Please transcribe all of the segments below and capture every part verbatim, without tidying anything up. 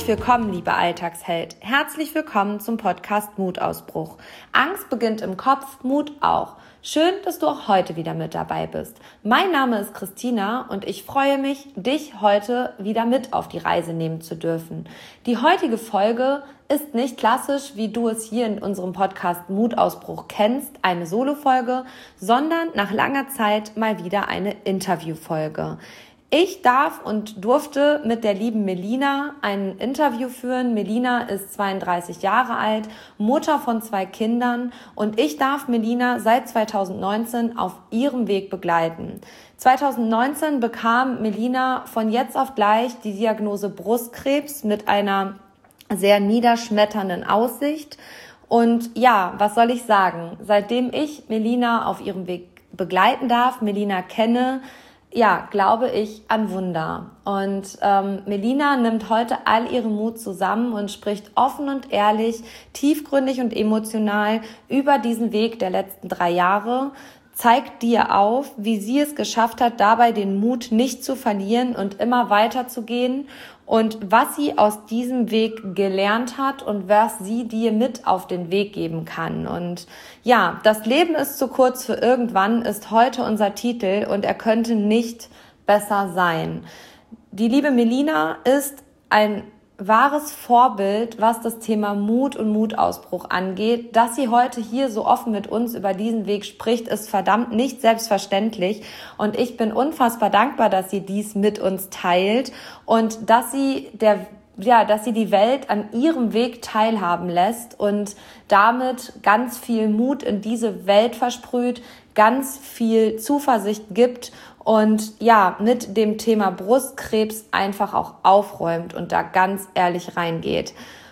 Herzlich willkommen, lieber Alltagsheld. Herzlich willkommen zum Podcast Mutausbruch. Angst beginnt im Kopf, Mut auch. Schön, dass du auch heute wieder mit dabei bist. Mein Name ist Christina und ich freue mich, dich heute wieder mit auf die Reise nehmen zu dürfen. Die heutige Folge ist nicht klassisch, wie du es hier in unserem Podcast Mutausbruch kennst, eine Solo-Folge, sondern nach langer Zeit mal wieder eine Interview-Folge. Ich darf und durfte mit der lieben Melina ein Interview führen. Melina ist zweiunddreißig Jahre alt, Mutter von zwei Kindern und ich darf Melina seit zweitausendneunzehn auf ihrem Weg begleiten. zweitausendneunzehn bekam Melina von jetzt auf gleich die Diagnose Brustkrebs mit einer sehr niederschmetternden Aussicht. Und ja, was soll ich sagen? Seitdem ich Melina auf ihrem Weg begleiten darf, Melina kenne, ja, glaube ich an Wunder. Und ähm, Melina nimmt heute all ihren Mut zusammen und spricht offen und ehrlich, tiefgründig und emotional über diesen Weg der letzten drei Jahre, zeigt dir auf, wie sie es geschafft hat, dabei den Mut nicht zu verlieren und immer weiterzugehen und was sie aus diesem Weg gelernt hat und was sie dir mit auf den Weg geben kann. Und ja, das Leben ist zu kurz für irgendwann ist heute unser Titel und er könnte nicht besser sein. Die liebe Melina ist ein wahres Vorbild, was das Thema Mut und Mutausbruch angeht. Dass sie heute hier so offen mit uns über diesen Weg spricht, ist verdammt nicht selbstverständlich. Und ich bin unfassbar dankbar, dass sie dies mit uns teilt und dass sie der ja, dass sie die Welt an ihrem Weg teilhaben lässt und damit ganz viel Mut in diese Welt versprüht, ganz viel Zuversicht gibt und ja, mit dem Thema Brustkrebs einfach auch aufräumt und da ganz ehrlich reingeht.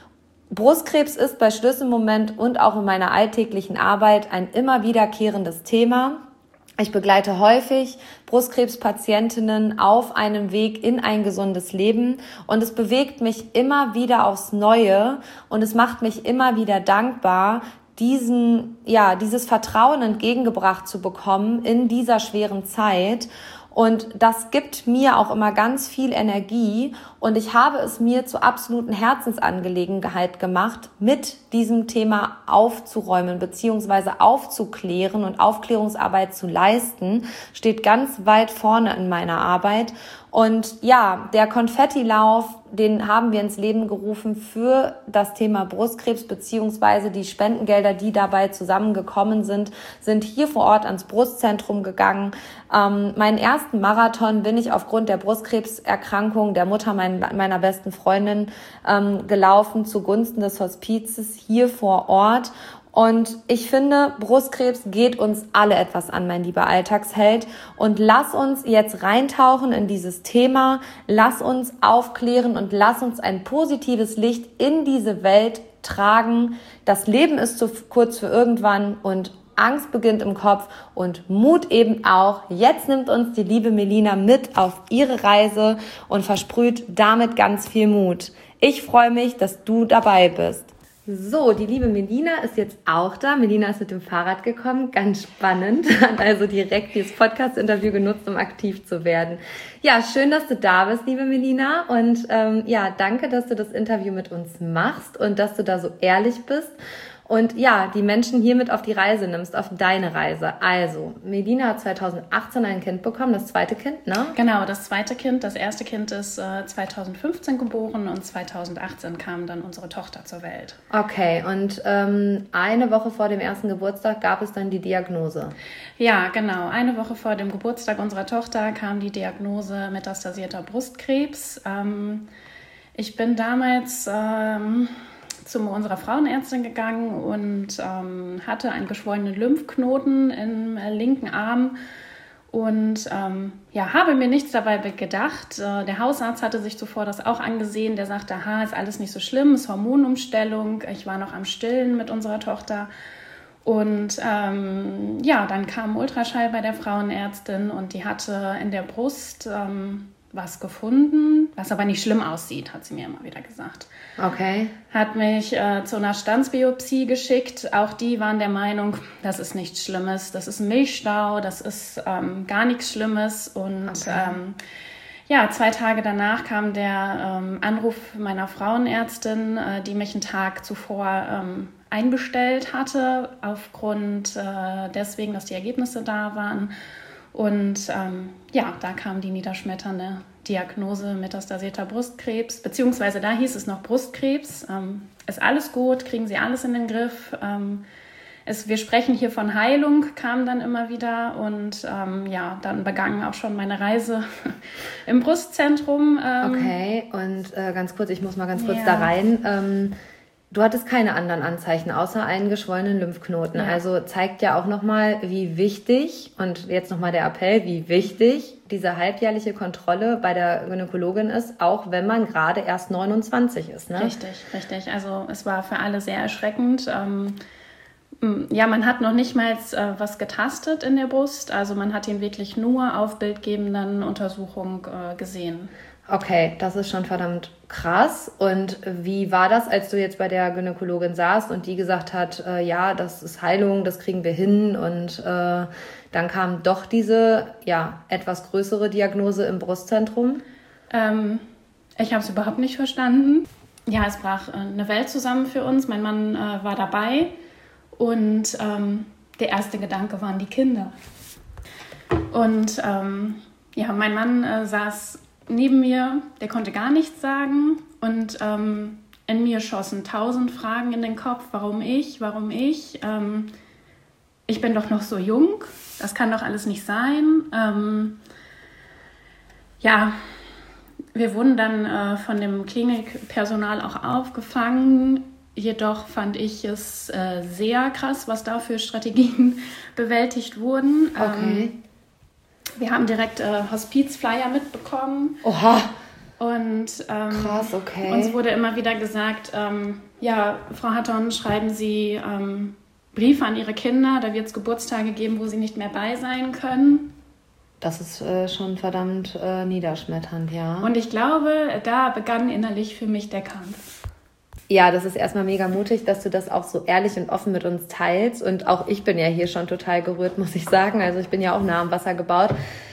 Brustkrebs ist bei Schlüsselmoment und auch in meiner alltäglichen Arbeit ein immer wiederkehrendes Thema. Ich begleite häufig Brustkrebspatientinnen auf einem Weg in ein gesundes Leben und es bewegt mich immer wieder aufs Neue und es macht mich immer wieder dankbar, diesen, ja, dieses Vertrauen entgegengebracht zu bekommen in dieser schweren Zeit. Und das gibt mir auch immer ganz viel Energie und ich habe es mir zur absoluten Herzensangelegenheit gemacht, mit diesem Thema aufzuräumen bzw. aufzuklären und Aufklärungsarbeit zu leisten, steht ganz weit vorne in meiner Arbeit. Und ja, der Konfettilauf, den haben wir ins Leben gerufen für das Thema Brustkrebs, beziehungsweise die Spendengelder, die dabei zusammengekommen sind, sind hier vor Ort ans Brustzentrum gegangen. Ähm, meinen ersten Marathon bin ich aufgrund der Brustkrebserkrankung der Mutter mein, meiner besten Freundin ähm, gelaufen, zugunsten des Hospizes hier vor Ort. Und ich finde, Brustkrebs geht uns alle etwas an, mein lieber Alltagsheld. Und lass uns jetzt reintauchen in dieses Thema, lass uns aufklären und lass uns ein positives Licht in diese Welt tragen. Das Leben ist zu kurz für irgendwann und Angst beginnt im Kopf und Mut eben auch. Jetzt nimmt uns die liebe Melina mit auf ihre Reise und versprüht damit ganz viel Mut. Ich freue mich, dass du dabei bist. So, die liebe Melina ist jetzt auch da. Melina ist mit dem Fahrrad gekommen, ganz spannend, hat also direkt dieses Podcast-Interview genutzt, um aktiv zu werden. Ja, schön, dass du da bist, liebe Melina und ähm, ja, danke, dass du das Interview mit uns machst und dass du da so ehrlich bist. Und ja, die Menschen hier mit auf die Reise nimmst, auf deine Reise. Also, Melina hat zweitausendachtzehn ein Kind bekommen, das zweite Kind, ne? Genau, das zweite Kind. Das erste Kind ist äh, zweitausendfünfzehn geboren und zweitausendachtzehn kam dann unsere Tochter zur Welt. Okay, und ähm, eine Woche vor dem ersten Geburtstag gab es dann die Diagnose? Ja, genau. Eine Woche vor dem Geburtstag unserer Tochter kam die Diagnose metastasierter Brustkrebs. Ähm, ich bin damals... Ähm, zu unserer Frauenärztin gegangen und ähm, hatte einen geschwollenen Lymphknoten im äh, linken Arm und ähm, ja, habe mir nichts dabei gedacht. Äh, der Hausarzt hatte sich zuvor das auch angesehen, der sagte, aha, ist alles nicht so schlimm, ist Hormonumstellung. Ich war noch am Stillen mit unserer Tochter und ähm, ja, dann kam Ultraschall bei der Frauenärztin und die hatte in der Brust ähm, was gefunden, was aber nicht schlimm aussieht, hat sie mir immer wieder gesagt. Okay. Hat mich äh, zu einer Stanzbiopsie geschickt. Auch die waren der Meinung, das ist nichts Schlimmes, das ist ein Milchstau, das ist ähm, gar nichts Schlimmes. Und okay. ähm, ja, zwei Tage danach kam der ähm, Anruf meiner Frauenärztin, äh, die mich einen Tag zuvor ähm, einbestellt hatte, aufgrund äh, deswegen, dass die Ergebnisse da waren. Und ähm, ja, da kam die niederschmetternde Diagnose metastasierter Brustkrebs, beziehungsweise da hieß es noch Brustkrebs. Ähm, ist alles gut, kriegen Sie alles in den Griff. Ähm, es, wir sprechen hier von Heilung, kam dann immer wieder. Und ähm, ja, dann begann auch schon meine Reise im Brustzentrum. Ähm, okay, und äh, ganz kurz, ich muss mal ganz kurz ja. da rein. Ähm, Du hattest keine anderen Anzeichen, außer einen geschwollenen Lymphknoten. Ja. Also zeigt ja auch nochmal, wie wichtig, und jetzt nochmal der Appell, wie wichtig diese halbjährliche Kontrolle bei der Gynäkologin ist, auch wenn man gerade erst neunundzwanzig ist. Ne? Richtig, richtig. Also es war für alle sehr erschreckend. Ähm, ja, man hat noch nicht mal äh, was getastet in der Brust. Also man hat ihn wirklich nur auf bildgebenden Untersuchungen äh, gesehen. Okay, das ist schon verdammt krass. Und wie war das, als du jetzt bei der Gynäkologin saßt und die gesagt hat, äh, ja, das ist Heilung, das kriegen wir hin, und äh, dann kam doch diese, ja, etwas größere Diagnose im Brustzentrum? Ähm, ich habe es überhaupt nicht verstanden. Ja, es brach äh, eine Welt zusammen für uns. Mein Mann äh, war dabei und ähm, der erste Gedanke waren die Kinder. Und ähm, ja, mein Mann äh, saß neben mir, der konnte gar nichts sagen, und ähm, in mir schossen tausend Fragen in den Kopf. Warum ich? Warum ich? Ähm, ich bin doch noch so jung. Das kann doch alles nicht sein. Ähm, ja, wir wurden dann äh, von dem Klinikpersonal auch aufgefangen. Jedoch fand ich es äh, sehr krass, was da für Strategien bewältigt wurden. Okay. Ähm, Wir haben direkt äh, Hospizflyer mitbekommen. Oha. Und ähm, krass, okay. uns wurde immer wieder gesagt, ähm, ja, Frau Hatton, schreiben Sie ähm, Briefe an Ihre Kinder, da wird es Geburtstage geben, wo sie nicht mehr bei sein können. Das ist äh, schon verdammt äh, niederschmetternd, ja. Und ich glaube, da begann innerlich für mich der Kampf. Ja, das ist erstmal mega mutig, dass du das auch so ehrlich und offen mit uns teilst. Und auch ich bin ja hier schon total gerührt, muss ich sagen. Also ich bin ja auch nah am Wasser gebaut.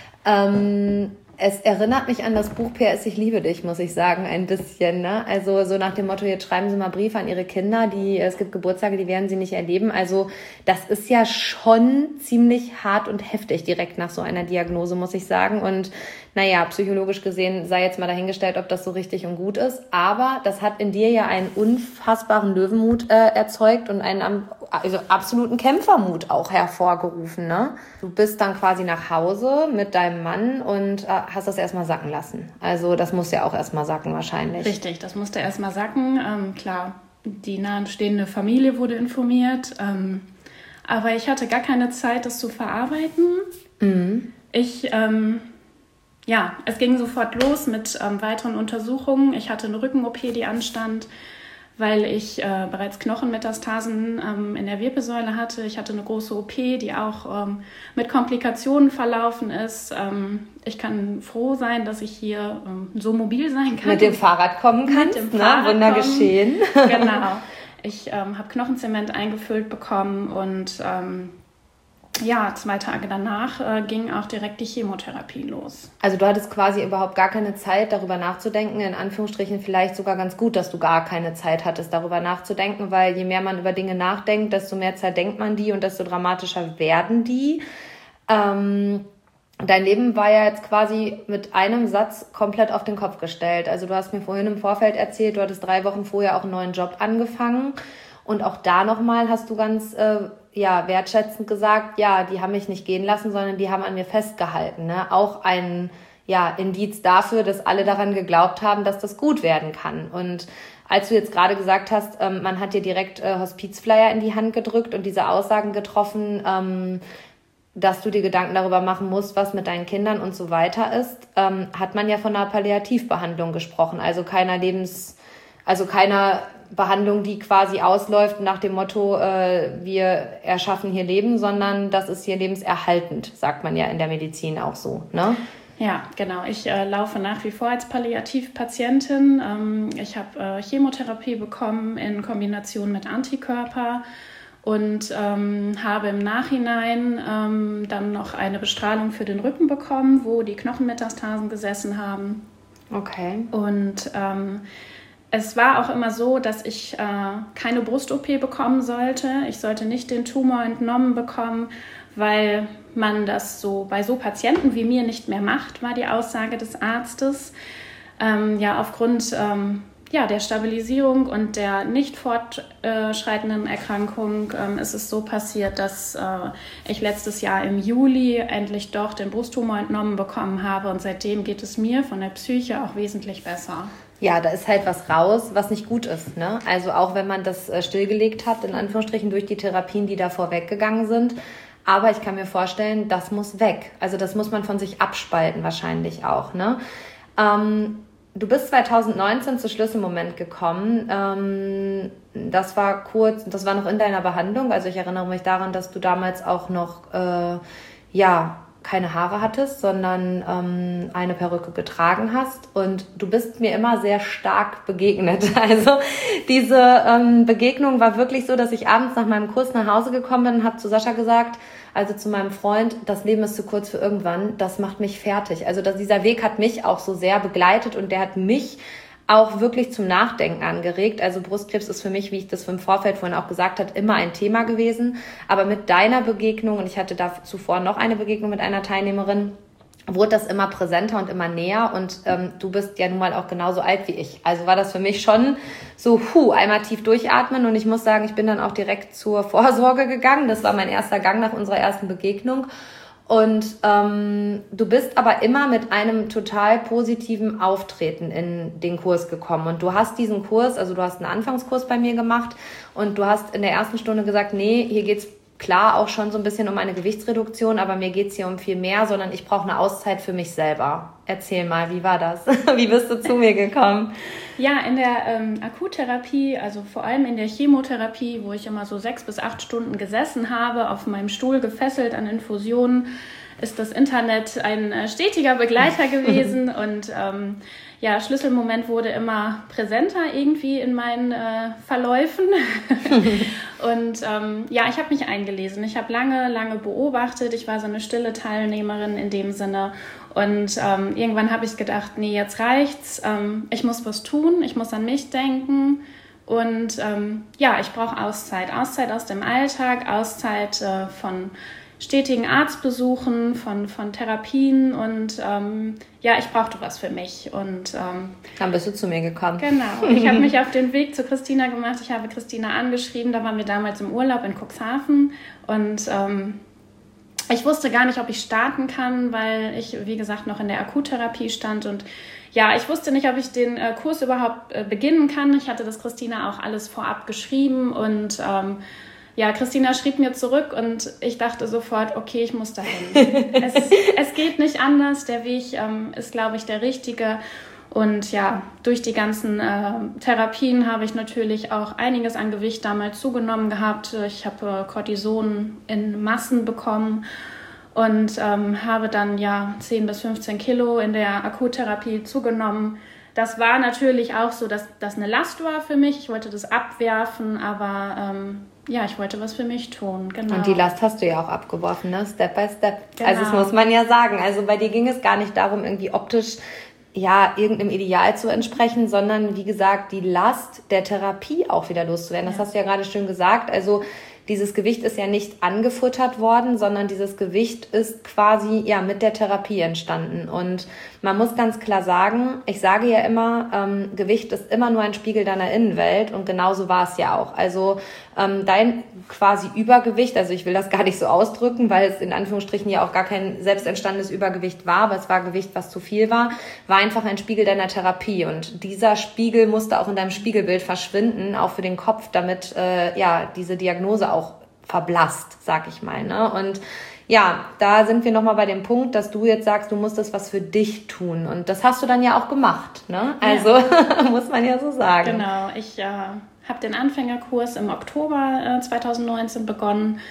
Ähm, es erinnert mich an das Buch P S Ich liebe dich, muss ich sagen, ein bisschen. Ne? Also so nach dem Motto, jetzt schreiben Sie mal Briefe an Ihre Kinder, die es gibt Geburtstage, die werden Sie nicht erleben. Also das ist ja schon ziemlich hart und heftig direkt nach so einer Diagnose, muss ich sagen. Und naja, psychologisch gesehen sei jetzt mal dahingestellt, ob das so richtig und gut ist. Aber das hat in dir ja einen unfassbaren Löwenmut äh, erzeugt und einen also absoluten Kämpfermut auch hervorgerufen. Ne? Du bist dann quasi nach Hause mit deinem Mann und äh, hast das erstmal sacken lassen. Also das musste ja auch erstmal sacken wahrscheinlich. Richtig, das musste erstmal sacken. Ähm, klar, die nahestehende Familie wurde informiert. Ähm, aber ich hatte gar keine Zeit, das zu verarbeiten. Mhm. Ich... Ähm, Ja, es ging sofort los mit ähm, weiteren Untersuchungen. Ich hatte eine Rücken-O P, die anstand, weil ich äh, bereits Knochenmetastasen ähm, in der Wirbelsäule hatte. Ich hatte eine große O P, die auch ähm, mit Komplikationen verlaufen ist. Ähm, ich kann froh sein, dass ich hier ähm, so mobil sein kann. Mit dem Fahrrad kommen kannst, mit dem ne? Fahrrad Wunder kommen. geschehen. Genau. Ich ähm, habe Knochenzement eingefüllt bekommen und... Ähm, Ja, zwei Tage danach äh, ging auch direkt die Chemotherapie los. Also du hattest quasi überhaupt gar keine Zeit, darüber nachzudenken. In Anführungsstrichen vielleicht sogar ganz gut, dass du gar keine Zeit hattest, darüber nachzudenken, weil je mehr man über Dinge nachdenkt, desto mehr zerdenkt man die und desto dramatischer werden die. Ähm, dein Leben war ja jetzt quasi mit einem Satz komplett auf den Kopf gestellt. Also du hast mir vorhin im Vorfeld erzählt, du hattest drei Wochen vorher auch einen neuen Job angefangen. Und auch da nochmal hast du ganz äh, ja, wertschätzend gesagt, ja, die haben mich nicht gehen lassen, sondern die haben an mir festgehalten. Ne? Auch ein ja, Indiz dafür, dass alle daran geglaubt haben, dass das gut werden kann. Und als du jetzt gerade gesagt hast, ähm, man hat dir direkt äh, Hospizflyer in die Hand gedrückt und diese Aussagen getroffen, ähm, dass du dir Gedanken darüber machen musst, was mit deinen Kindern und so weiter ist, ähm, hat man ja von einer Palliativbehandlung gesprochen, also keiner Lebens, also keiner Behandlung, die quasi ausläuft nach dem Motto, äh, wir erschaffen hier Leben, sondern das ist hier lebenserhaltend, sagt man ja in der Medizin auch so, ne? Ja, genau. Ich äh, laufe nach wie vor als Palliativpatientin. Ähm, ich habe äh, Chemotherapie bekommen in Kombination mit Antikörper und ähm, habe im Nachhinein ähm, dann noch eine Bestrahlung für den Rücken bekommen, wo die Knochenmetastasen gesessen haben. Okay. Und ähm, es war auch immer so, dass ich äh, keine Brust-O P bekommen sollte. Ich sollte nicht den Tumor entnommen bekommen, weil man das so bei so Patienten wie mir nicht mehr macht, war die Aussage des Arztes. Ähm, ja, aufgrund ähm, ja, der Stabilisierung und der nicht fortschreitenden Erkrankung ähm, ist es so passiert, dass äh, ich letztes Jahr im Juli endlich doch den Brusttumor entnommen bekommen habe und seitdem geht es mir von der Psyche auch wesentlich besser. Ja, da ist halt was raus, was nicht gut ist, ne? Also auch wenn man das äh, stillgelegt hat, in Anführungsstrichen durch die Therapien, die davor weggegangen sind. Aber ich kann mir vorstellen, das muss weg. Also das muss man von sich abspalten wahrscheinlich auch, ne? Ähm, du bist zwanzig neunzehn zu Schlüsselmoment gekommen. Ähm, das war kurz, das war noch in deiner Behandlung. Also ich erinnere mich daran, dass du damals auch noch, äh, ja, keine Haare hattest, sondern ähm, eine Perücke getragen hast und du bist mir immer sehr stark begegnet. Also diese ähm, Begegnung war wirklich so, dass ich abends nach meinem Kurs nach Hause gekommen bin und habe zu Sascha gesagt, also zu meinem Freund, das Leben ist zu kurz für irgendwann, das macht mich fertig. Also dass dieser Weg hat mich auch so sehr begleitet und der hat mich auch wirklich zum Nachdenken angeregt. Also Brustkrebs ist für mich, wie ich das im Vorfeld vorhin auch gesagt habe, immer ein Thema gewesen. Aber mit deiner Begegnung, und ich hatte da zuvor noch eine Begegnung mit einer Teilnehmerin, wurde das immer präsenter und immer näher. Und ähm, du bist ja nun mal auch genauso alt wie ich. Also war das für mich schon so, puh, einmal tief durchatmen. Und ich muss sagen, ich bin dann auch direkt zur Vorsorge gegangen. Das war mein erster Gang nach unserer ersten Begegnung. Und ähm, du bist aber immer mit einem total positiven Auftreten in den Kurs gekommen. Und du hast diesen Kurs, also du hast einen Anfangskurs bei mir gemacht und du hast in der ersten Stunde gesagt, nee, hier geht's klar auch schon so ein bisschen um eine Gewichtsreduktion, aber mir geht's hier um viel mehr, sondern ich brauche eine Auszeit für mich selber. Erzähl mal, wie war das? Wie bist du zu mir gekommen? Ja, in der ähm, Akuttherapie, also vor allem in der Chemotherapie, wo ich immer so sechs bis acht Stunden gesessen habe, auf meinem Stuhl gefesselt an Infusionen, ist das Internet ein äh, stetiger Begleiter gewesen und ähm, ja, Schlüsselmoment wurde immer präsenter irgendwie in meinen äh, Verläufen. Und ähm, ja, ich habe mich eingelesen. Ich habe lange, lange beobachtet. Ich war so eine stille Teilnehmerin in dem Sinne. Und ähm, irgendwann habe ich gedacht, nee, jetzt reicht's. Ähm, ich muss was tun. Ich muss an mich denken. Und ähm, ja, ich brauche Auszeit. Auszeit aus dem Alltag, Auszeit äh, von stetigen Arztbesuchen, von, von Therapien und ähm, ja, ich brauchte was für mich. Und ähm, dann bist du zu mir gekommen. Genau. Ich habe mich auf den Weg zu Christina gemacht. Ich habe Christina angeschrieben. Da waren wir damals im Urlaub in Cuxhaven und ähm, ich wusste gar nicht, ob ich starten kann, weil ich, wie gesagt, noch in der Akuttherapie stand und ja, ich wusste nicht, ob ich den äh, Kurs überhaupt äh, beginnen kann. Ich hatte das Christina auch alles vorab geschrieben und ähm, ja, Christina schrieb mir zurück und ich dachte sofort, okay, ich muss dahin. es, es geht nicht anders. Der Weg ähm, ist, glaube ich, der richtige. Und ja, durch die ganzen äh, Therapien habe ich natürlich auch einiges an Gewicht damals zugenommen gehabt. Ich habe äh, Cortison in Massen bekommen und ähm, habe dann ja zehn bis fünfzehn Kilo in der Akuttherapie zugenommen. Das war natürlich auch so, dass das eine Last war für mich. Ich wollte das abwerfen, aber ähm, ja, ich wollte was für mich tun, genau. Und die Last hast du ja auch abgeworfen, ne? Step by step. Genau. Also das muss man ja sagen. Also bei dir ging es gar nicht darum, irgendwie optisch ja irgendeinem Ideal zu entsprechen, sondern wie gesagt, die Last der Therapie auch wieder loszuwerden. Das ja. hast du ja gerade schön gesagt. Also dieses Gewicht ist ja nicht angefuttert worden, sondern dieses Gewicht ist quasi ja mit der Therapie entstanden. Und man muss ganz klar sagen, ich sage ja immer, ähm, Gewicht ist immer nur ein Spiegel deiner Innenwelt und genauso war es ja auch. Also ähm, dein quasi Übergewicht, also ich will das gar nicht so ausdrücken, weil es in Anführungsstrichen ja auch gar kein selbst entstandenes Übergewicht war, aber es war Gewicht, was zu viel war, war einfach ein Spiegel deiner Therapie. Und dieser Spiegel musste auch in deinem Spiegelbild verschwinden, auch für den Kopf, damit äh, ja diese Diagnose auch verblasst, sag ich mal, ne? Und ja, da sind wir nochmal bei dem Punkt, dass du jetzt sagst, du musstest was für dich tun. Und das hast du dann ja auch gemacht, ne? Also ja. Muss man ja so sagen. Genau, ich äh, habe den Anfängerkurs im Oktober äh, zwanzig neunzehn begonnen.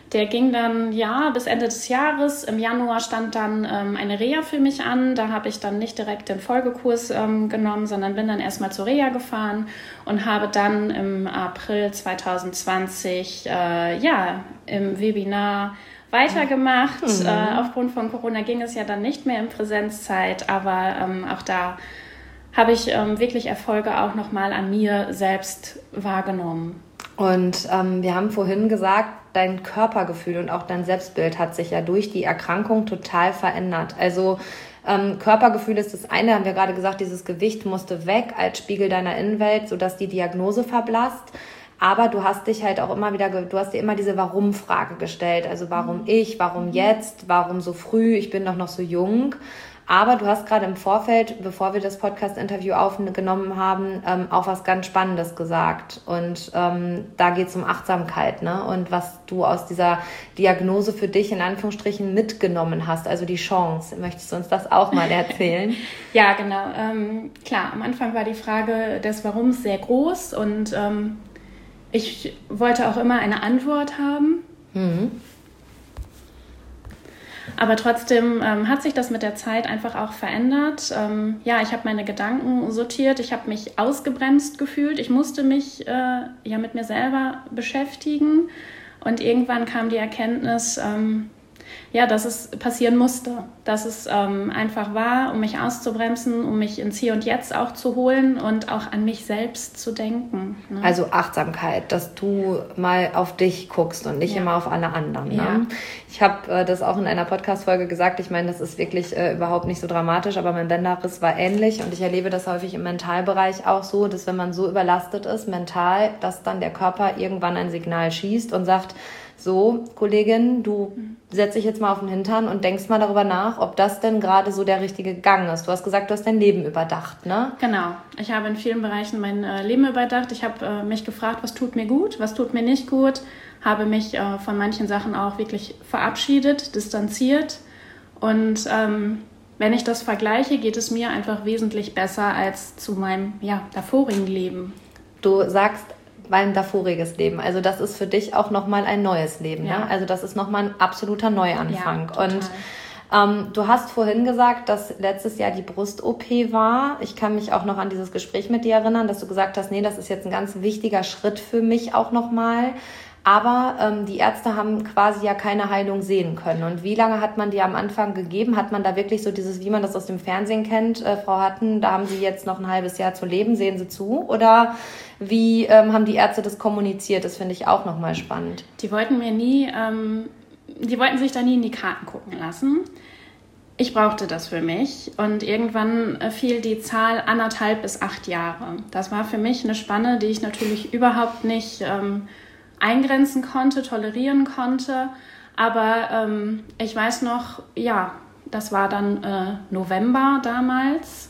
Der ging dann, ja, bis Ende des Jahres. Im Januar stand dann ähm, eine Reha für mich an. Da habe ich dann nicht direkt den Folgekurs ähm, genommen, sondern bin dann erstmal zur Reha gefahren und habe dann im April zwanzig zwanzig äh, ja, im Webinar weitergemacht. Mhm. Äh, aufgrund von Corona ging es ja dann nicht mehr in Präsenzzeit, aber ähm, auch da habe ich ähm, wirklich Erfolge auch nochmal an mir selbst wahrgenommen. Und ähm, wir haben vorhin gesagt, dein Körpergefühl und auch dein Selbstbild hat sich ja durch die Erkrankung total verändert. Also ähm, Körpergefühl ist das eine, haben wir gerade gesagt, dieses Gewicht musste weg als Spiegel deiner Innenwelt, sodass die Diagnose verblasst. Aber du hast dich halt auch immer wieder, du hast dir immer diese Warum-Frage gestellt. Also warum ich, warum jetzt, warum so früh, ich bin doch noch so jung. Aber du hast gerade im Vorfeld, bevor wir das Podcast-Interview aufgenommen haben, ähm, auch was ganz Spannendes gesagt. Und ähm, da geht es um Achtsamkeit, ne? Und was du aus dieser Diagnose für dich in Anführungsstrichen mitgenommen hast, also die Chance. Möchtest du uns das auch mal erzählen? Ja, genau. Ähm, klar, am Anfang war die Frage des Warums sehr groß und ähm, ich wollte auch immer eine Antwort haben. Mhm. Aber trotzdem ähm, hat sich das mit der Zeit einfach auch verändert. Ähm, ja, ich habe meine Gedanken sortiert, ich habe mich ausgebremst gefühlt. Ich musste mich äh, ja mit mir selber beschäftigen. Und irgendwann kam die Erkenntnis, ähm, ja, dass es passieren musste. Dass es ähm, einfach war, um mich auszubremsen, um mich ins Hier und Jetzt auch zu holen und auch an mich selbst zu denken. Ne? Also Achtsamkeit, dass du mal auf dich guckst und nicht ja. immer auf alle anderen. Ne? Ja. Ich habe äh, das auch in einer Podcast-Folge gesagt. Ich meine, das ist wirklich äh, überhaupt nicht so dramatisch, aber mein Bänderriss war ähnlich. Und ich erlebe das häufig im Mentalbereich auch so, dass wenn man so überlastet ist, mental, dass dann der Körper irgendwann ein Signal schießt und sagt, so, Kollegin, du setz dich jetzt mal auf den Hintern und denkst mal darüber nach, ob das denn gerade so der richtige Gang ist. Du hast gesagt, du hast dein Leben überdacht, ne? Genau. Ich habe in vielen Bereichen mein äh, Leben überdacht. Ich habe äh, mich gefragt, was tut mir gut, was tut mir nicht gut. Habe mich äh, von manchen Sachen auch wirklich verabschiedet, distanziert. Und ähm, wenn ich das vergleiche, geht es mir einfach wesentlich besser als zu meinem ja, davorigen Leben. Du sagst, mein davoriges Leben. Also das ist für dich auch nochmal ein neues Leben. Ja. Ne? Also das ist nochmal ein absoluter Neuanfang. Ja, und ähm, du hast vorhin gesagt, dass letztes Jahr die Brust-O P war. Ich kann mich auch noch an dieses Gespräch mit dir erinnern, dass du gesagt hast, nee, das ist jetzt ein ganz wichtiger Schritt für mich auch nochmal. Aber ähm, die Ärzte haben quasi ja keine Heilung sehen können. Und wie lange hat man dir am Anfang gegeben? Hat man da wirklich so dieses, wie man das aus dem Fernsehen kennt, äh, Frau Hatten, da haben Sie jetzt noch ein halbes Jahr zu leben, sehen Sie zu? Oder wie ähm, haben die Ärzte das kommuniziert? Das finde ich auch nochmal spannend. Die wollten mir nie, ähm, die wollten sich da nie in die Karten gucken lassen. Ich brauchte das für mich und irgendwann fiel die Zahl anderthalb bis acht Jahre. Das war für mich eine Spanne, die ich natürlich überhaupt nicht ähm, eingrenzen konnte, tolerieren konnte. Aber ähm, ich weiß noch, ja, das war dann äh, November damals,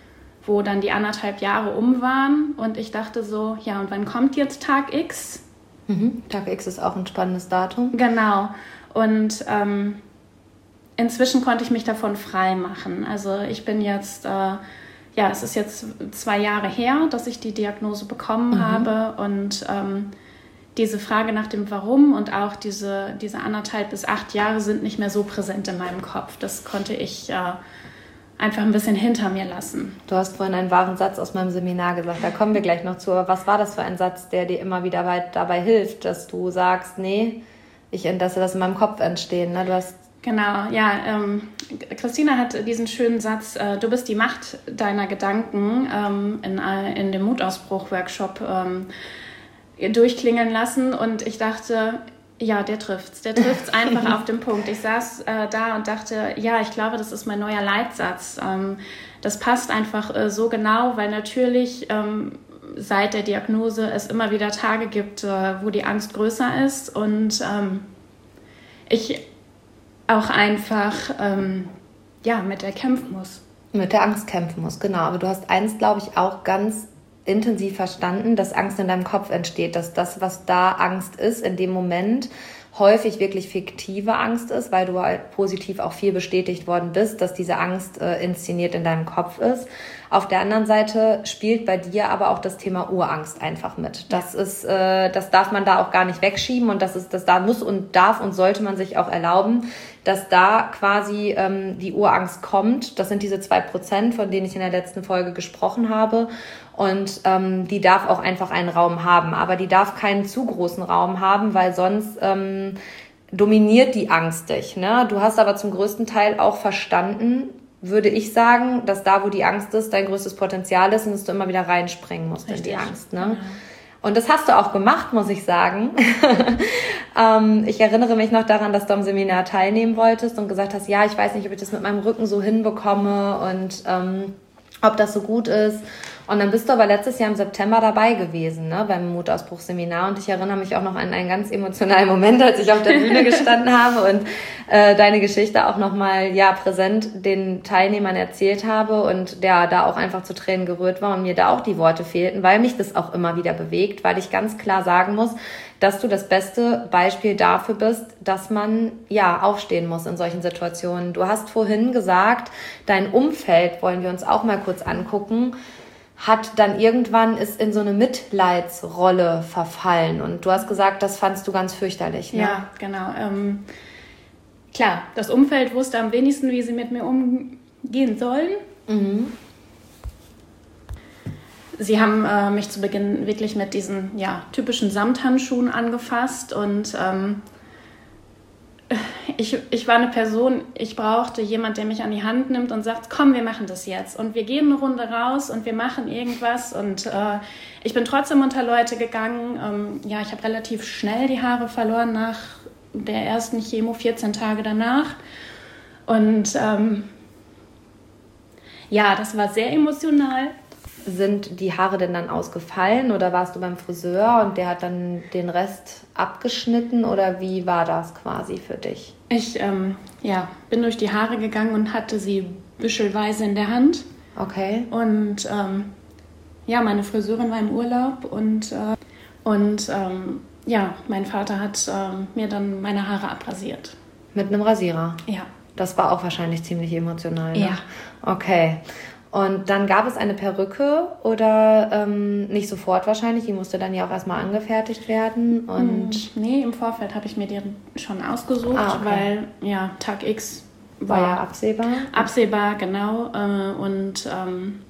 wo dann die anderthalb Jahre um waren. Und ich dachte so, ja, und wann kommt jetzt Tag X? Mhm. Tag X ist auch ein spannendes Datum. Genau. Und ähm, inzwischen konnte ich mich davon frei machen. Also ich bin jetzt, äh, ja, es ist jetzt zwei Jahre her, dass ich die Diagnose bekommen mhm. habe. Und ähm, diese Frage nach dem Warum und auch diese, diese anderthalb bis acht Jahre sind nicht mehr so präsent in meinem Kopf. Das konnte ich äh, einfach ein bisschen hinter mir lassen. Du hast vorhin einen wahren Satz aus meinem Seminar gesagt, da kommen wir gleich noch zu. Aber was war das für ein Satz, der dir immer wieder weit dabei hilft, dass du sagst, nee, ich lasse das in meinem Kopf entstehen, ne? Du hast Genau, ja. Ähm, Christina hat diesen schönen Satz, äh, du bist die Macht deiner Gedanken, ähm, in, in dem Mutausbruch-Workshop ähm, durchklingeln lassen. Und ich dachte, ja, der trifft's. Der trifft's einfach auf den Punkt. Ich saß äh, da und dachte, ja, ich glaube, das ist mein neuer Leitsatz. Ähm, das passt einfach äh, so genau, weil natürlich ähm, seit der Diagnose es immer wieder Tage gibt, äh, wo die Angst größer ist und ähm, ich auch einfach ähm, ja, mit der kämpfen muss. Mit der Angst kämpfen muss, genau. Aber du hast eins, glaube ich, auch ganz intensiv verstanden, dass Angst in deinem Kopf entsteht, dass das, was da Angst ist, in dem Moment häufig wirklich fiktive Angst ist, weil du halt positiv auch viel bestätigt worden bist, dass diese Angst äh, inszeniert in deinem Kopf ist. Auf der anderen Seite spielt bei dir aber auch das Thema Urangst einfach mit. Das ist, äh, das darf man da auch gar nicht wegschieben und das ist, das da muss und darf und sollte man sich auch erlauben, dass da quasi ähm, die Urangst kommt. Das sind diese zwei Prozent, von denen ich in der letzten Folge gesprochen habe. Und ähm, die darf auch einfach einen Raum haben. Aber die darf keinen zu großen Raum haben, weil sonst ähm, dominiert die Angst dich. Ne? Du hast aber zum größten Teil auch verstanden, würde ich sagen, dass da, wo die Angst ist, dein größtes Potenzial ist und dass du immer wieder reinspringen musst Richtig. in die Angst. Ne? Ja. Und das hast du auch gemacht, muss ich sagen. ähm, ich erinnere mich noch daran, dass du am Seminar teilnehmen wolltest und gesagt hast, ja, ich weiß nicht, ob ich das mit meinem Rücken so hinbekomme und ähm, ob das so gut ist. Und dann bist du aber letztes Jahr im September dabei gewesen, ne, beim Mutausbruchseminar. Und ich erinnere mich auch noch an einen ganz emotionalen Moment, als ich auf der Bühne gestanden habe und äh, deine Geschichte auch nochmal ja, präsent den Teilnehmern erzählt habe und der da auch einfach zu Tränen gerührt war und mir da auch die Worte fehlten, weil mich das auch immer wieder bewegt, weil ich ganz klar sagen muss, dass du das beste Beispiel dafür bist, dass man ja aufstehen muss in solchen Situationen. Du hast vorhin gesagt, dein Umfeld, wollen wir uns auch mal kurz angucken, hat dann irgendwann ist in so eine Mitleidsrolle verfallen. Und du hast gesagt, das fandst du ganz fürchterlich. Ne? Ja, genau. Ähm, klar, das Umfeld wusste am wenigsten, wie sie mit mir umgehen sollen. Mhm. Sie haben äh, mich zu Beginn wirklich mit diesen ja, typischen Samthandschuhen angefasst und ähm, ich, ich war eine Person, ich brauchte jemand, der mich an die Hand nimmt und sagt, komm, wir machen das jetzt und wir gehen eine Runde raus und wir machen irgendwas und äh, ich bin trotzdem unter Leute gegangen. Ähm, ja, ich habe relativ schnell die Haare verloren nach der ersten Chemo, vierzehn Tage danach und ähm, ja, das war sehr emotional. Sind die Haare denn dann ausgefallen oder warst du beim Friseur und der hat dann den Rest abgeschnitten oder wie war das quasi für dich? Ich ähm, ja, bin durch die Haare gegangen und hatte sie büschelweise in der Hand. Okay. Und ähm, ja, meine Friseurin war im Urlaub und, äh, und ähm, ja, mein Vater hat äh, mir dann meine Haare abrasiert. Mit einem Rasierer? Ja. Das war auch wahrscheinlich ziemlich emotional, ne? Ja. Okay. Und dann gab es eine Perücke oder ähm, nicht sofort wahrscheinlich, die musste dann ja auch erstmal angefertigt werden. Und nee, im Vorfeld habe ich mir die schon ausgesucht, ah, okay. weil ja, Tag X war, war ja absehbar. Absehbar, genau. Und ähm,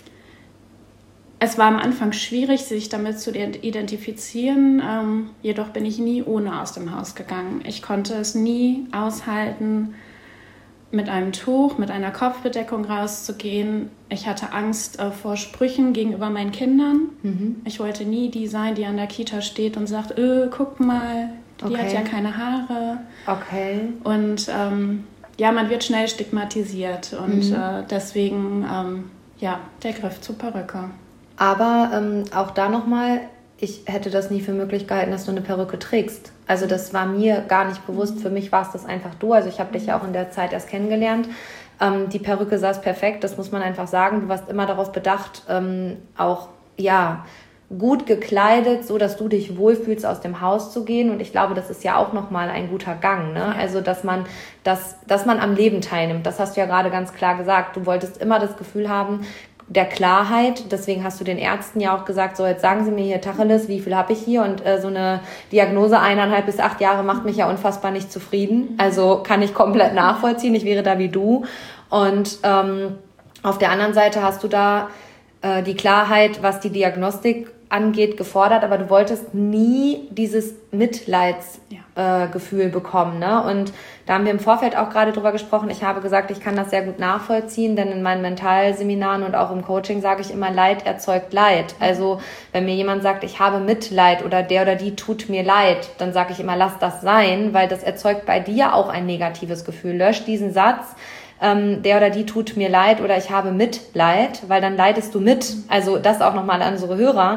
es war am Anfang schwierig, sich damit zu identifizieren. Ähm, jedoch bin ich nie ohne aus dem Haus gegangen. Ich konnte es nie aushalten, mit einem Tuch, mit einer Kopfbedeckung rauszugehen. Ich hatte Angst äh, vor Sprüchen gegenüber meinen Kindern. Mhm. Ich wollte nie die sein, die an der Kita steht und sagt, öh, guck mal, die okay. hat ja keine Haare. Okay. Und ähm, ja, man wird schnell stigmatisiert und mhm. äh, deswegen, ähm, ja, der Griff zur Perücke. Aber ähm, auch da nochmal, ich hätte das nie für möglich gehalten, dass du eine Perücke trägst. Also das war mir gar nicht bewusst. Für mich war es das einfach du. Also ich habe dich ja auch in der Zeit erst kennengelernt. Ähm, die Perücke saß perfekt, das muss man einfach sagen. Du warst immer darauf bedacht, ähm, auch ja gut gekleidet, so dass du dich wohlfühlst, aus dem Haus zu gehen. Und ich glaube, das ist ja auch nochmal ein guter Gang, ne? Also dass man, dass, dass man am Leben teilnimmt. Das hast du ja gerade ganz klar gesagt. Du wolltest immer das Gefühl haben, der Klarheit, deswegen hast du den Ärzten ja auch gesagt, so jetzt sagen Sie mir hier Tacheles, wie viel habe ich hier und äh, so eine Diagnose eineinhalb bis acht Jahre macht mich ja unfassbar nicht zufrieden, also kann ich komplett nachvollziehen, ich wäre da wie du und ähm, auf der anderen Seite hast du da äh, die Klarheit, was die Diagnostik angeht, gefordert, aber du wolltest nie dieses Mitleidsgefühl ja. äh, bekommen, ne? Und da haben wir im Vorfeld auch gerade drüber gesprochen. Ich habe gesagt, ich kann das sehr gut nachvollziehen, denn in meinen Mentalseminaren und auch im Coaching sage ich immer, Leid erzeugt Leid. Also wenn mir jemand sagt, ich habe Mitleid oder der oder die tut mir leid, dann sage ich immer, lass das sein, weil das erzeugt bei dir auch ein negatives Gefühl. Lösch diesen Satz. Ähm, der oder die tut mir leid oder ich habe Mitleid, weil dann leidest du mit. Also das auch nochmal an unsere Hörer.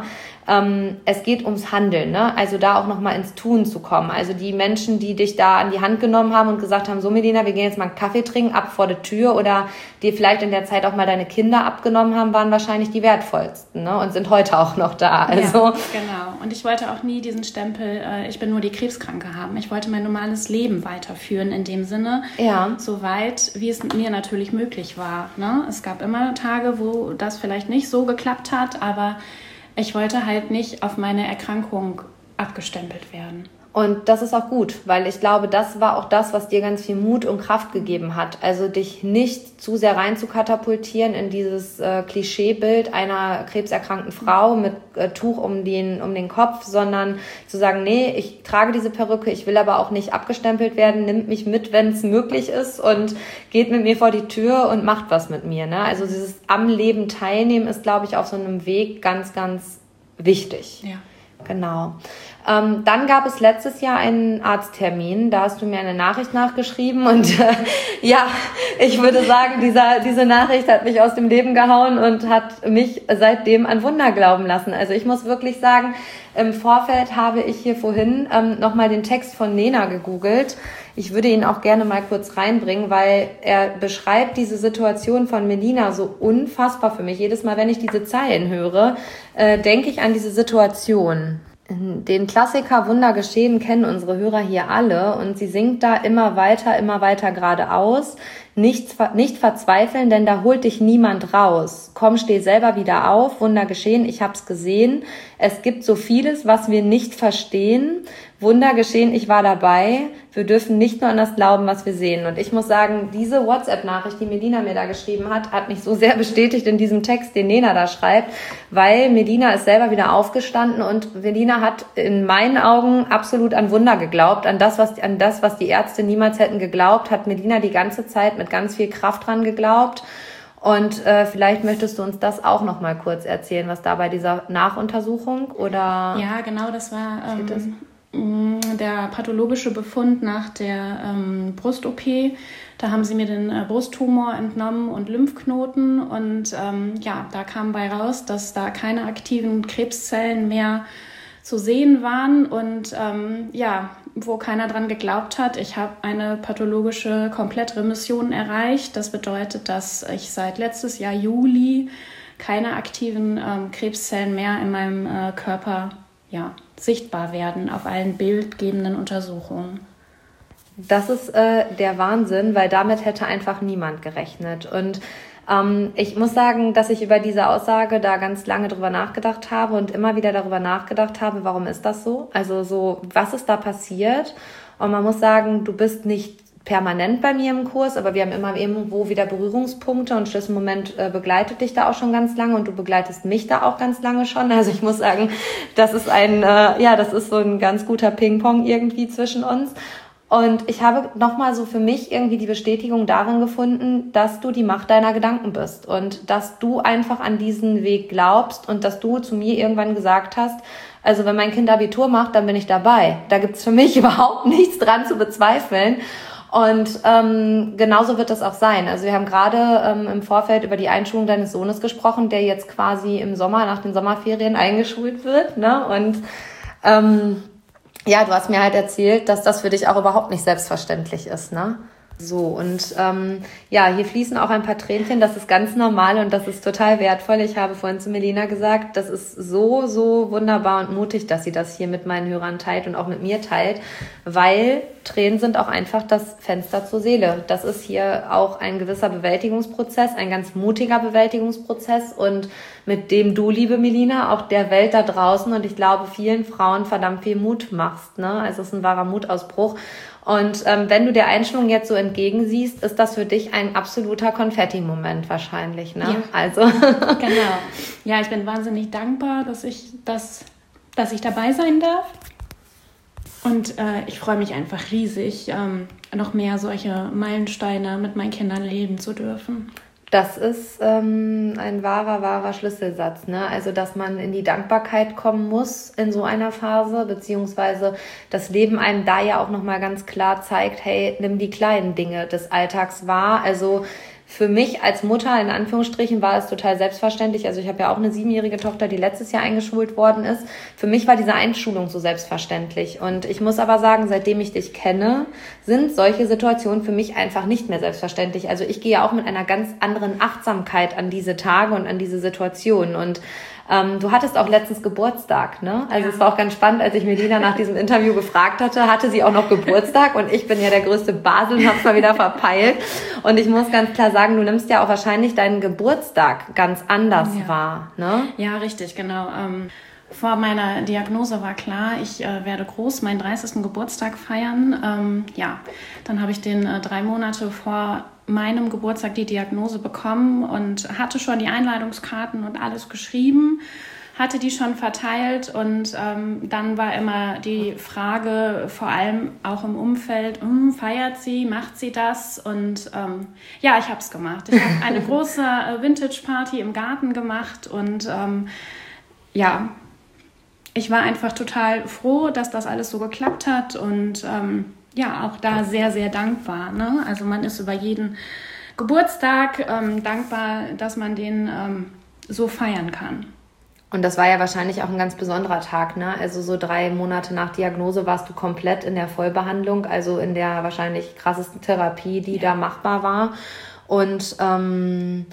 ähm, es geht ums Handeln, ne? Also da auch nochmal ins Tun zu kommen. Also die Menschen, die dich da an die Hand genommen haben und gesagt haben, so Melina, wir gehen jetzt mal einen Kaffee trinken, ab vor der Tür, oder dir vielleicht in der Zeit auch mal deine Kinder abgenommen haben, waren wahrscheinlich die wertvollsten, ne? Und sind heute auch noch da. Also ja, genau. Und ich wollte auch nie diesen Stempel, äh, ich bin nur die Krebskranke haben. Ich wollte mein normales Leben weiterführen in dem Sinne, ja. soweit wie es mit mir natürlich möglich war. Ne? Es gab immer Tage, wo das vielleicht nicht so geklappt hat, aber ich wollte halt nicht auf meine Erkrankung abgestempelt werden. Und das ist auch gut, weil ich glaube, das war auch das, was dir ganz viel Mut und Kraft gegeben hat. Also dich nicht zu sehr rein zu katapultieren in dieses äh, Klischeebild einer krebserkrankten Frau mit äh, Tuch um den, um den Kopf, sondern zu sagen, nee, ich trage diese Perücke, ich will aber auch nicht abgestempelt werden, nimmt mich mit, wenn es möglich ist und geht mit mir vor die Tür und macht was mit mir. Ne? Also dieses am Leben teilnehmen ist, glaube ich, auf so einem Weg ganz, ganz wichtig. Ja. Genau. Ähm, dann gab es letztes Jahr einen Arzttermin, da hast du mir eine Nachricht nachgeschrieben und äh, ja, ich würde sagen, dieser, diese Nachricht hat mich aus dem Leben gehauen und hat mich seitdem an Wunder glauben lassen. Also ich muss wirklich sagen, im Vorfeld habe ich hier vorhin ähm, nochmal den Text von Nena gegoogelt. Ich würde ihn auch gerne mal kurz reinbringen, weil er beschreibt diese Situation von Melina so unfassbar für mich. Jedes Mal, wenn ich diese Zeilen höre, äh, denke ich an diese Situation. Den Klassiker Wunder geschehen kennen unsere Hörer hier alle und sie singt da immer weiter, immer weiter geradeaus. Nicht, nicht verzweifeln, denn da holt dich niemand raus. Komm, steh selber wieder auf. Wunder geschehen, ich hab's gesehen. Es gibt so vieles, was wir nicht verstehen. Wunder geschehen, ich war dabei. Wir dürfen nicht nur an das glauben, was wir sehen. Und ich muss sagen, diese WhatsApp-Nachricht, die Melina mir da geschrieben hat, hat mich so sehr bestätigt in diesem Text, den Nena da schreibt, weil Melina ist selber wieder aufgestanden und Melina hat in meinen Augen absolut an Wunder geglaubt, an das, was, an das, was die Ärzte niemals hätten geglaubt, hat Melina die ganze Zeit mit ganz viel Kraft dran geglaubt. Und äh, vielleicht möchtest du uns das auch noch mal kurz erzählen, was da bei dieser Nachuntersuchung oder... Ja, genau, das war ähm, der pathologische Befund nach der ähm, Brust-O P. Da haben sie mir den äh, Brusttumor entnommen und Lymphknoten und ähm, ja, da kam bei raus, dass da keine aktiven Krebszellen mehr zu sehen waren und ähm, ja, wo keiner dran geglaubt hat. Ich habe eine pathologische Komplettremission erreicht. Das bedeutet, dass ich seit letztes Jahr Juli keine aktiven ähm, Krebszellen mehr in meinem äh, Körper ja, sichtbar werden auf allen bildgebenden Untersuchungen. Das ist äh, der Wahnsinn, weil damit hätte einfach niemand gerechnet. Und ähm, ich muss sagen, dass ich über diese Aussage da ganz lange drüber nachgedacht habe und immer wieder darüber nachgedacht habe, warum ist das so? Also so, was ist da passiert? Und man muss sagen, du bist nicht permanent bei mir im Kurs, aber wir haben immer irgendwo wieder Berührungspunkte und Schlüsselmoment äh, begleitet dich da auch schon ganz lange und du begleitest mich da auch ganz lange schon. Also ich muss sagen, das ist ein, äh, ja, das ist so ein ganz guter Ping-Pong irgendwie zwischen uns. Und ich habe nochmal so für mich irgendwie die Bestätigung darin gefunden, dass du die Macht deiner Gedanken bist und dass du einfach an diesen Weg glaubst und dass du zu mir irgendwann gesagt hast, also wenn mein Kind Abitur macht, dann bin ich dabei. Da gibt's für mich überhaupt nichts dran zu bezweifeln. Und ähm, genauso wird das auch sein. Also wir haben gerade ähm, im Vorfeld über die Einschulung deines Sohnes gesprochen, der jetzt quasi im Sommer nach den Sommerferien eingeschult wird, ne? Und ähm, ja, du hast mir halt erzählt, dass das für dich auch überhaupt nicht selbstverständlich ist, ne? So, und ähm, ja, hier fließen auch ein paar Tränchen, das ist ganz normal und das ist total wertvoll. Ich habe vorhin zu Melina gesagt, das ist so, so wunderbar und mutig, dass sie das hier mit meinen Hörern teilt und auch mit mir teilt, weil Tränen sind auch einfach das Fenster zur Seele. Das ist hier auch ein gewisser Bewältigungsprozess, ein ganz mutiger Bewältigungsprozess und mit dem du, liebe Melina, auch der Welt da draußen und ich glaube vielen Frauen verdammt viel Mut machst, ne? Also es ist ein wahrer Mutausbruch. Und ähm, wenn du der Einschulung jetzt so entgegensiehst, ist das für dich ein absoluter Konfetti-Moment wahrscheinlich, ne? Ja. Also genau. Ja, ich bin wahnsinnig dankbar, dass ich das, dass ich dabei sein darf. Und äh, ich freue mich einfach riesig, ähm, noch mehr solche Meilensteine mit meinen Kindern leben zu dürfen. Das ist ähm, ein wahrer, wahrer Schlüsselsatz, ne? Also, dass man in die Dankbarkeit kommen muss in so einer Phase, beziehungsweise das Leben einem da ja auch nochmal ganz klar zeigt, hey, nimm die kleinen Dinge des Alltags wahr. Also für mich als Mutter, in Anführungsstrichen, war es total selbstverständlich. Also ich habe ja auch eine siebenjährige Tochter, die letztes Jahr eingeschult worden ist. Für mich war diese Einschulung so selbstverständlich. Und ich muss aber sagen, seitdem ich dich kenne, sind solche Situationen für mich einfach nicht mehr selbstverständlich. Also ich gehe ja auch mit einer ganz anderen Achtsamkeit an diese Tage und an diese Situationen. Und ähm, du hattest auch letztens Geburtstag, ne? Also ja. Es war auch ganz spannend, als ich Melina nach diesem Interview gefragt hatte, hatte sie auch noch Geburtstag und ich bin ja der größte Basel und hab's mal wieder verpeilt. Und ich muss ganz klar sagen, du nimmst ja auch wahrscheinlich deinen Geburtstag ganz anders ja. wahr, ne? Ja, richtig, genau. Ähm Vor meiner Diagnose war klar, ich äh, werde groß meinen dreißigsten Geburtstag feiern. Ähm, ja, dann habe ich den äh, drei Monate vor meinem Geburtstag die Diagnose bekommen und hatte schon die Einladungskarten und alles geschrieben, hatte die schon verteilt und ähm, dann war immer die Frage, vor allem auch im Umfeld, hm, feiert sie, macht sie das? Und ähm, ja, ich habe es gemacht. Ich habe eine große äh, Vintage-Party im Garten gemacht und ähm, ja, ich war einfach total froh, dass das alles so geklappt hat und ähm, ja, auch da sehr, sehr dankbar. Ne? Also man ist über jeden Geburtstag ähm, dankbar, dass man den ähm, so feiern kann. Und das war ja wahrscheinlich auch ein ganz besonderer Tag, ne? Also so drei Monate nach Diagnose warst du komplett in der Vollbehandlung, also in der wahrscheinlich krassesten Therapie, die ja. da machbar war. Und ähm,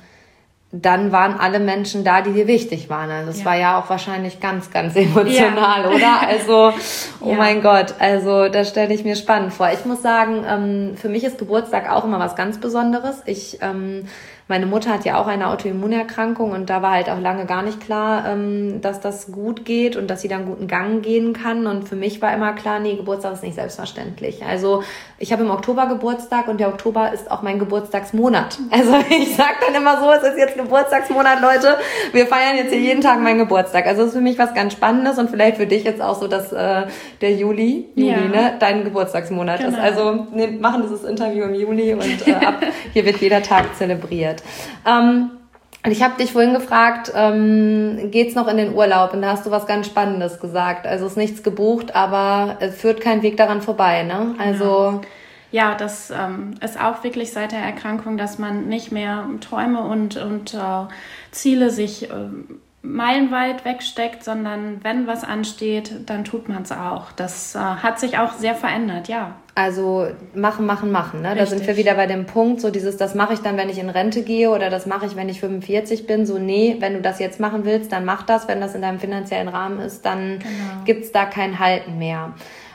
dann waren alle Menschen da, die dir wichtig waren. Also es ja. war ja auch wahrscheinlich ganz, ganz emotional, ja. oder? Also, oh ja. mein Gott, also das stelle ich mir spannend vor. Ich muss sagen, ähm, für mich ist Geburtstag auch immer was ganz Besonderes. Ich, ähm, meine Mutter hat ja auch eine Autoimmunerkrankung und da war halt auch lange gar nicht klar, ähm, dass das gut geht und dass sie dann guten Gang gehen kann. Und für mich war immer klar, nee, Geburtstag ist nicht selbstverständlich. Also ich habe im Oktober Geburtstag und der Oktober ist auch mein Geburtstagsmonat. Also ich sage dann immer so, es ist jetzt Geburtstagsmonat, Leute. Wir feiern jetzt hier jeden Tag meinen Geburtstag. Also es ist für mich was ganz Spannendes und vielleicht für dich jetzt auch so, dass äh, der Juli, Juli, ja. ne, dein Geburtstagsmonat genau. ist. Also wir machen dieses Interview im Juli und äh, ab hier wird jeder Tag zelebriert. Ähm, und ich habe dich vorhin gefragt, ähm, geht's noch in den Urlaub? Und da hast du was ganz Spannendes gesagt. Also ist nichts gebucht, aber es führt kein Weg daran vorbei, ne? Also ja, das ähm, ist auch wirklich seit der Erkrankung, dass man nicht mehr Träume und und äh, Ziele sich äh, meilenweit wegsteckt, sondern wenn was ansteht, dann tut man es auch. Das äh, hat sich auch sehr verändert, ja. Also machen, machen, machen. Ne? Da sind wir wieder bei dem Punkt, so dieses, das mache ich dann, wenn ich in Rente gehe oder das mache ich, wenn ich fünfundvierzig bin. So, nee, wenn du das jetzt machen willst, dann mach das. Wenn das in deinem finanziellen Rahmen ist, dann genau. gibt's da kein Halten mehr.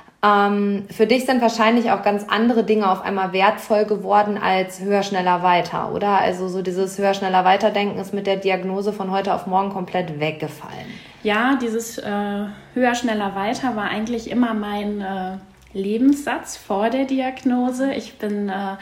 Ähm, für dich sind wahrscheinlich auch ganz andere Dinge auf einmal wertvoll geworden als höher, schneller, weiter, oder? Also so dieses höher, schneller, weiter Denken ist mit der Diagnose von heute auf morgen komplett weggefallen. Ja, dieses äh, höher, schneller, weiter war eigentlich immer mein äh, Lebenssatz vor der Diagnose. Ich bin äh,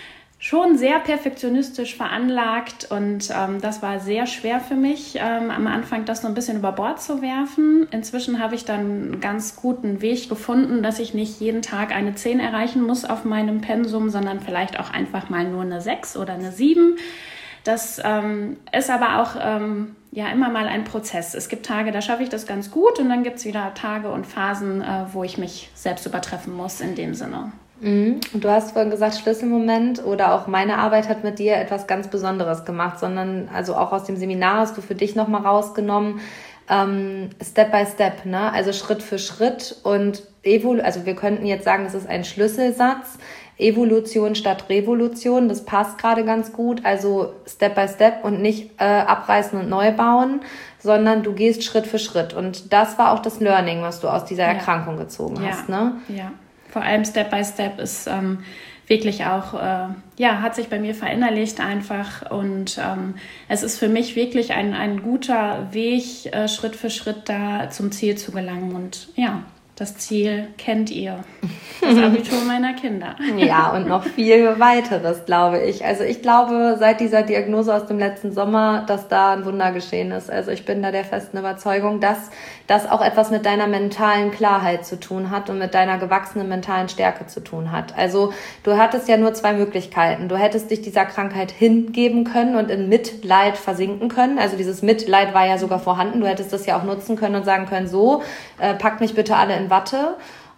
schon sehr perfektionistisch veranlagt und ähm, das war sehr schwer für mich, ähm, am Anfang das so ein bisschen über Bord zu werfen. Inzwischen habe ich dann einen ganz guten Weg gefunden, dass ich nicht jeden Tag eine zehn erreichen muss auf meinem Pensum, sondern vielleicht auch einfach mal nur eine sechs oder eine sieben. Das ähm, ist aber auch ähm, ja immer mal ein Prozess. Es gibt Tage, da schaffe ich das ganz gut und dann gibt es wieder Tage und Phasen, äh, wo ich mich selbst übertreffen muss in dem Sinne. Mhm. Und du hast vorhin gesagt, Schlüsselmoment oder auch meine Arbeit hat mit dir etwas ganz Besonderes gemacht, sondern also auch aus dem Seminar hast du für dich nochmal rausgenommen, ähm, Step by Step, ne? Also Schritt für Schritt und Evol- also wir könnten jetzt sagen, das ist ein Schlüsselsatz, Evolution statt Revolution, das passt gerade ganz gut, also Step by Step und nicht äh, abreißen und neu bauen, sondern du gehst Schritt für Schritt und das war auch das Learning, was du aus dieser ja. Erkrankung gezogen ja. hast, ne? Ja. Vor allem Step by Step ist ähm, wirklich auch, äh, ja, hat sich bei mir verinnerlicht einfach und ähm, es ist für mich wirklich ein, ein guter Weg, äh, Schritt für Schritt da zum Ziel zu gelangen und ja, das Ziel kennt ihr, das Abitur meiner Kinder. Ja, und noch viel weiteres, glaube ich. Also ich glaube, seit dieser Diagnose aus dem letzten Sommer, dass da ein Wunder geschehen ist. Also ich bin da der festen Überzeugung, dass das auch etwas mit deiner mentalen Klarheit zu tun hat und mit deiner gewachsenen mentalen Stärke zu tun hat. Also du hattest ja nur zwei Möglichkeiten. Du hättest dich dieser Krankheit hingeben können und in Mitleid versinken können. Also dieses Mitleid war ja sogar vorhanden. Du hättest das ja auch nutzen können und sagen können, so, äh, packt mich bitte alle in Watte.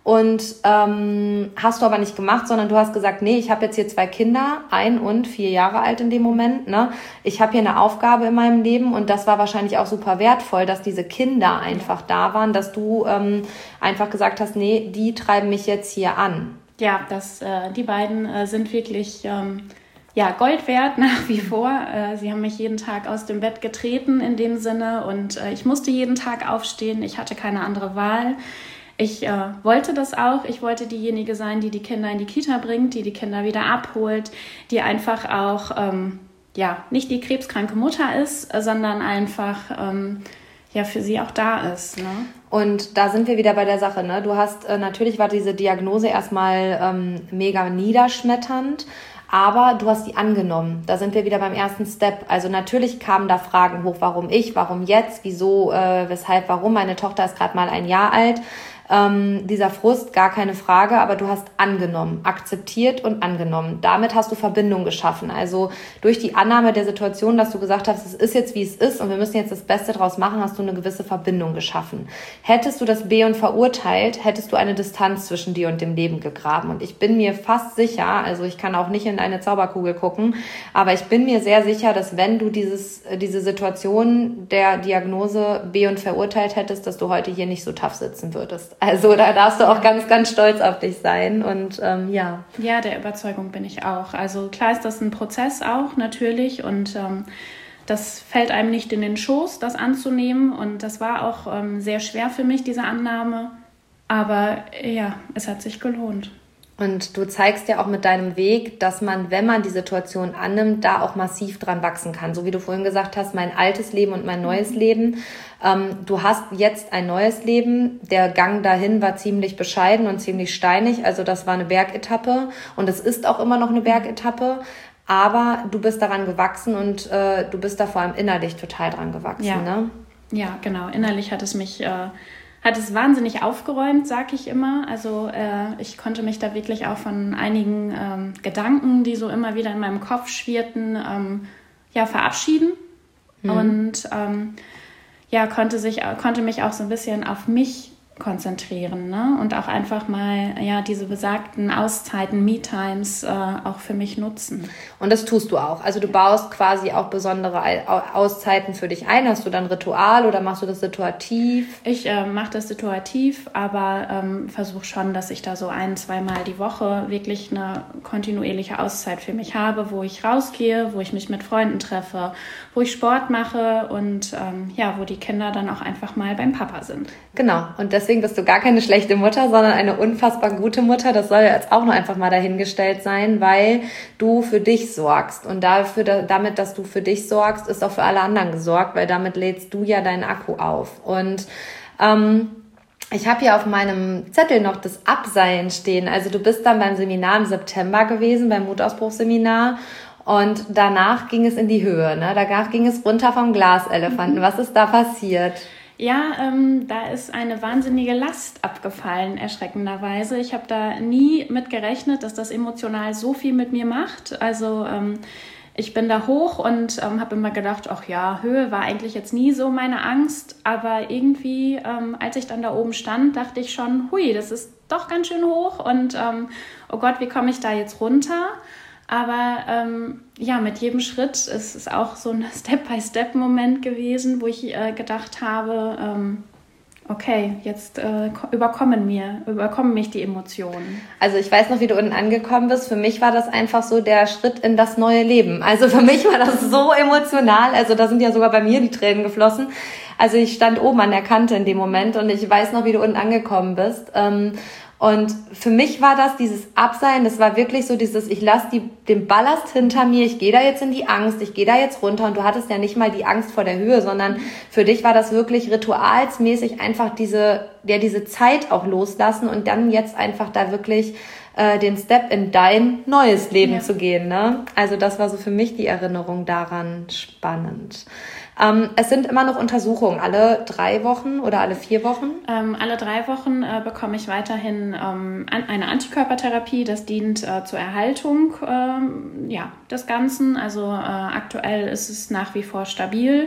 Und ähm, hast du aber nicht gemacht, sondern du hast gesagt, nee, ich habe jetzt hier zwei Kinder, ein und vier Jahre alt in dem Moment. Ne? Ich habe hier eine Aufgabe in meinem Leben und das war wahrscheinlich auch super wertvoll, dass diese Kinder einfach da waren, dass du ähm, einfach gesagt hast, nee, die treiben mich jetzt hier an. Ja, das, äh, die beiden äh, sind wirklich ähm, ja, Gold wert nach wie vor. Äh, sie haben mich jeden Tag aus dem Bett getreten in dem Sinne und äh, ich musste jeden Tag aufstehen. Ich hatte keine andere Wahl. Ich äh, wollte das auch. Ich wollte diejenige sein, die die Kinder in die Kita bringt, die die Kinder wieder abholt, die einfach auch ähm, ja, nicht die krebskranke Mutter ist, sondern einfach ähm, ja, für sie auch da ist. Ne? Und da sind wir wieder bei der Sache. Ne? Du hast, äh, natürlich war diese Diagnose erstmal ähm, mega niederschmetternd, aber du hast die angenommen. Da sind wir wieder beim ersten Step. Also natürlich kamen da Fragen hoch, warum ich, warum jetzt, wieso, äh, weshalb, warum. Meine Tochter ist gerade mal ein Jahr alt. Ähm, dieser Frust, gar keine Frage, aber du hast angenommen, akzeptiert und angenommen. Damit hast du Verbindung geschaffen. Also durch die Annahme der Situation, dass du gesagt hast, es ist jetzt, wie es ist und wir müssen jetzt das Beste draus machen, hast du eine gewisse Verbindung geschaffen. Hättest du das Beon verurteilt, hättest du eine Distanz zwischen dir und dem Leben gegraben. Und ich bin mir fast sicher, also ich kann auch nicht in eine Zauberkugel gucken, aber ich bin mir sehr sicher, dass wenn du dieses, diese Situation der Diagnose Beon verurteilt hättest, dass du heute hier nicht so tough sitzen würdest. Also da darfst du auch ganz, ganz stolz auf dich sein und ähm, ja. Ja, der Überzeugung bin ich auch. Also klar ist das ein Prozess auch natürlich und ähm, das fällt einem nicht in den Schoß, das anzunehmen und das war auch ähm, sehr schwer für mich, diese Annahme. Aber ja, es hat sich gelohnt. Und du zeigst ja auch mit deinem Weg, dass man, wenn man die Situation annimmt, da auch massiv dran wachsen kann. So wie du vorhin gesagt hast, mein altes Leben und mein neues Leben. Ähm, du hast jetzt ein neues Leben. Der Gang dahin war ziemlich bescheiden und ziemlich steinig. Also das war eine Bergetappe und es ist auch immer noch eine Bergetappe. Aber du bist daran gewachsen und äh, du bist da vor allem innerlich total dran gewachsen. Ja, ne? Ja, genau. Innerlich hat es mich... Äh hat es wahnsinnig aufgeräumt, sag ich immer. Also äh, ich konnte mich da wirklich auch von einigen ähm, Gedanken, die so immer wieder in meinem Kopf schwirrten, ähm, ja, verabschieden. Mhm. Und ähm, ja, konnte, sich, konnte mich auch so ein bisschen auf mich konzentrieren, ne? Und auch einfach mal ja diese besagten Auszeiten, Me-Times äh, auch für mich nutzen. Und das tust du auch. Also du baust quasi auch besondere Auszeiten für dich ein. Hast du dann Ritual oder machst du das situativ? Ich äh, mache das situativ, aber ähm, versuche schon, dass ich da so ein-, zweimal die Woche wirklich eine kontinuierliche Auszeit für mich habe, wo ich rausgehe, wo ich mich mit Freunden treffe, wo ich Sport mache und ähm, ja, wo die Kinder dann auch einfach mal beim Papa sind. Genau. Und das Deswegen bist du gar keine schlechte Mutter, sondern eine unfassbar gute Mutter. Das soll ja jetzt auch noch einfach mal dahingestellt sein, weil du für dich sorgst. Und dafür, damit, dass du für dich sorgst, ist auch für alle anderen gesorgt, weil damit lädst du ja deinen Akku auf. Und ähm, ich habe hier auf meinem Zettel noch das Abseilen stehen. Also du bist dann beim Seminar im September gewesen, beim Mutausbruchseminar. Und danach ging es in die Höhe, ne? Danach ging es runter vom Glaselefanten. Was ist da passiert? Ja, ähm, da ist eine wahnsinnige Last abgefallen, erschreckenderweise. Ich habe da nie mit gerechnet, dass das emotional so viel mit mir macht. Also ähm, ich bin da hoch und ähm, habe immer gedacht, ach ja, Höhe war eigentlich jetzt nie so meine Angst. Aber irgendwie, ähm, als ich dann da oben stand, dachte ich schon, hui, das ist doch ganz schön hoch. Und ähm, oh Gott, wie komme ich da jetzt runter? Aber ähm, ja, mit jedem Schritt ist es auch so ein Step-by-Step-Moment gewesen, wo ich äh, gedacht habe, ähm, okay, jetzt äh, überkommen mir, überkommen mich die Emotionen. Also ich weiß noch, wie du unten angekommen bist. Für mich war das einfach so der Schritt in das neue Leben. Also für mich war das so emotional. Also da sind ja sogar bei mir die Tränen geflossen. Also ich stand oben an der Kante in dem Moment und ich weiß noch, wie du unten angekommen bist. Ähm, Und für mich war das, dieses Abseilen, das war wirklich so dieses, ich lasse die, den Ballast hinter mir, ich gehe da jetzt in die Angst, ich gehe da jetzt runter und du hattest ja nicht mal die Angst vor der Höhe, sondern für dich war das wirklich ritualsmäßig einfach diese, ja, diese Zeit auch loslassen und dann jetzt einfach da wirklich äh, den Step in dein neues Leben ja. zu gehen, ne? Also das war so für mich die Erinnerung daran spannend. Ähm, es sind immer noch Untersuchungen, alle drei Wochen oder alle vier Wochen? Ähm, alle drei Wochen äh, bekomme ich weiterhin ähm, an, eine Antikörpertherapie. Das dient äh, zur Erhaltung ähm, ja, des Ganzen. Also äh, aktuell ist es nach wie vor stabil.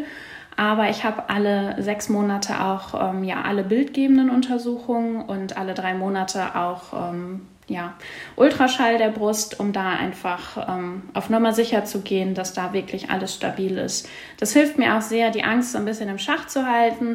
Aber ich habe alle sechs Monate auch ähm, ja, alle bildgebenden Untersuchungen und alle drei Monate auch ähm, ja, Ultraschall der Brust, um da einfach ähm, auf Nummer sicher zu gehen, dass da wirklich alles stabil ist. Das hilft mir auch sehr, die Angst so ein bisschen im Schach zu halten.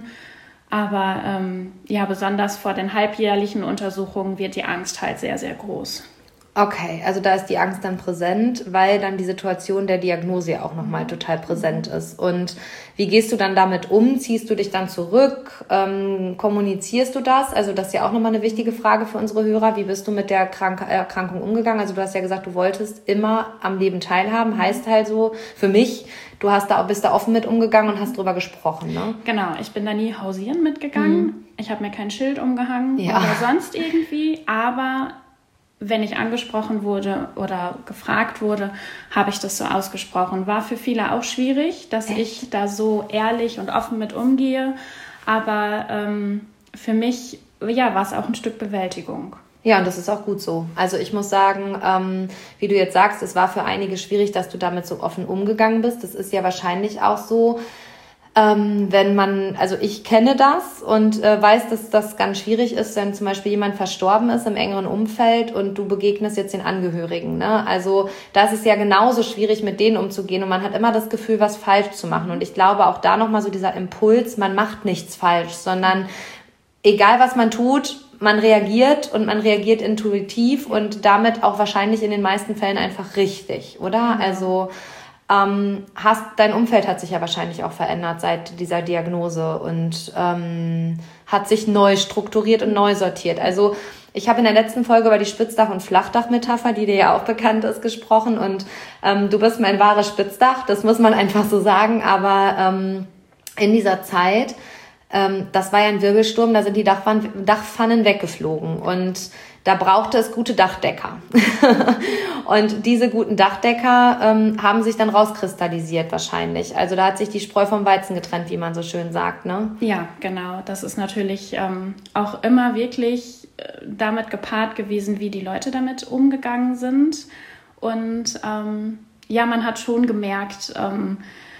Aber ähm, ja, besonders vor den halbjährlichen Untersuchungen wird die Angst halt sehr, sehr groß. Okay, also da ist die Angst dann präsent, weil dann die Situation der Diagnose ja auch nochmal total präsent ist. Und wie gehst du dann damit um? Ziehst du dich dann zurück? Ähm, kommunizierst du das? Also das ist ja auch nochmal eine wichtige Frage für unsere Hörer. Wie bist du mit der Krank- Erkrankung umgegangen? Also du hast ja gesagt, du wolltest immer am Leben teilhaben. Heißt halt so, für mich, du hast da, bist da offen mit umgegangen und hast drüber gesprochen, ne? Genau, ich bin da nie hausieren mitgegangen. Mhm. Ich habe mir kein Schild umgehangen ja. oder sonst irgendwie, aber wenn ich angesprochen wurde oder gefragt wurde, habe ich das so ausgesprochen. War für viele auch schwierig, dass Echt? ich da so ehrlich und offen mit umgehe. Aber ähm, für mich ja, war es auch ein Stück Bewältigung. Ja, und das ist auch gut so. Also ich muss sagen, ähm, wie du jetzt sagst, es war für einige schwierig, dass du damit so offen umgegangen bist. Das ist ja wahrscheinlich auch so, Ähm, wenn man, also ich kenne das und äh, weiß, dass das ganz schwierig ist, wenn zum Beispiel jemand verstorben ist im engeren Umfeld und du begegnest jetzt den Angehörigen, ne? Also da ist es ja genauso schwierig, mit denen umzugehen und man hat immer das Gefühl, was falsch zu machen. Und ich glaube auch da nochmal so dieser Impuls, man macht nichts falsch, sondern egal was man tut, man reagiert und man reagiert intuitiv und damit auch wahrscheinlich in den meisten Fällen einfach richtig, oder? Ja. Also Ähm, hast, dein Umfeld hat sich ja wahrscheinlich auch verändert seit dieser Diagnose und ähm, hat sich neu strukturiert und neu sortiert. Also ich habe in der letzten Folge über die Spitzdach- und Flachdach-Metapher, die dir ja auch bekannt ist, gesprochen und ähm, du bist mein wahres Spitzdach, das muss man einfach so sagen, aber ähm, in dieser Zeit, ähm, das war ja ein Wirbelsturm, da sind die Dachpfannen, Dachpfannen weggeflogen und da brauchte es gute Dachdecker. Und diese guten Dachdecker ähm, haben sich dann rauskristallisiert wahrscheinlich. Also da hat sich die Spreu vom Weizen getrennt, wie man so schön sagt, ne? Ja, genau. Das ist natürlich ähm, auch immer wirklich äh, damit gepaart gewesen, wie die Leute damit umgegangen sind. Und ähm, ja, man hat schon gemerkt, ähm,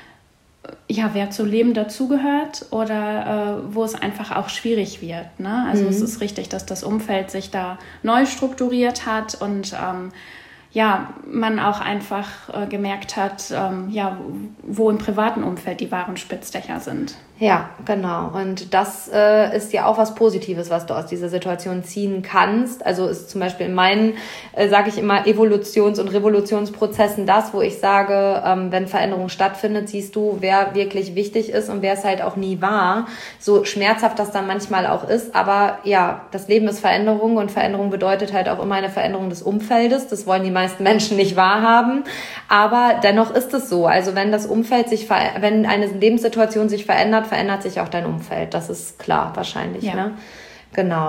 ja, wer zu Leben dazugehört oder äh, wo es einfach auch schwierig wird. Ne? Also mhm. es ist richtig, dass das Umfeld sich da neu strukturiert hat und ähm, ja, man auch einfach äh, gemerkt hat, ähm, ja, wo im privaten Umfeld die wahren Spitzdächer sind. Ja, genau. Und das äh, ist ja auch was Positives, was du aus dieser Situation ziehen kannst. Also ist zum Beispiel in meinen, äh, sage ich immer, Evolutions- und Revolutionsprozessen das, wo ich sage, ähm, wenn Veränderung stattfindet, siehst du, wer wirklich wichtig ist und wer es halt auch nie war. So schmerzhaft das dann manchmal auch ist. Aber ja, das Leben ist Veränderung und Veränderung bedeutet halt auch immer eine Veränderung des Umfeldes. Das wollen die meisten Menschen nicht wahrhaben. Aber dennoch ist es so. Also wenn das Umfeld sich, ver- wenn eine Lebenssituation sich verändert, verändert sich auch dein Umfeld. Das ist klar wahrscheinlich, ja. Ne? Genau.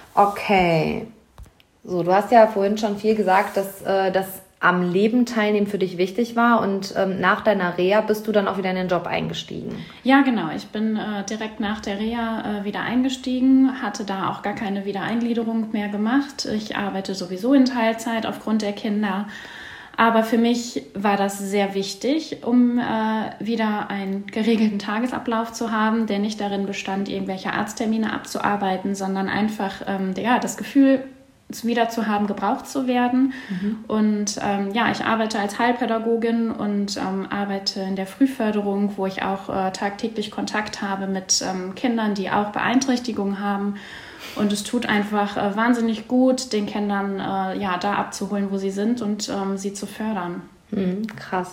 Okay. So, du hast ja vorhin schon viel gesagt, dass äh, das am Leben teilnehmen für dich wichtig war und ähm, nach deiner Reha bist du dann auch wieder in den Job eingestiegen. Ja, genau. Ich bin äh, direkt nach der Reha äh, wieder eingestiegen, hatte da auch gar keine Wiedereingliederung mehr gemacht. Ich arbeite sowieso in Teilzeit aufgrund der Kinder. Aber für mich war das sehr wichtig, um äh, wieder einen geregelten Tagesablauf zu haben, der nicht darin bestand, irgendwelche Arzttermine abzuarbeiten, sondern einfach ähm, ja, das Gefühl wieder zu haben, gebraucht zu werden. Mhm. Und ähm, ja, ich arbeite als Heilpädagogin und ähm, arbeite in der Frühförderung, wo ich auch äh, tagtäglich Kontakt habe mit ähm, Kindern, die auch Beeinträchtigungen haben. Und es tut einfach äh, wahnsinnig gut, den Kindern äh, ja, da abzuholen, wo sie sind und ähm, sie zu fördern. Hm, krass.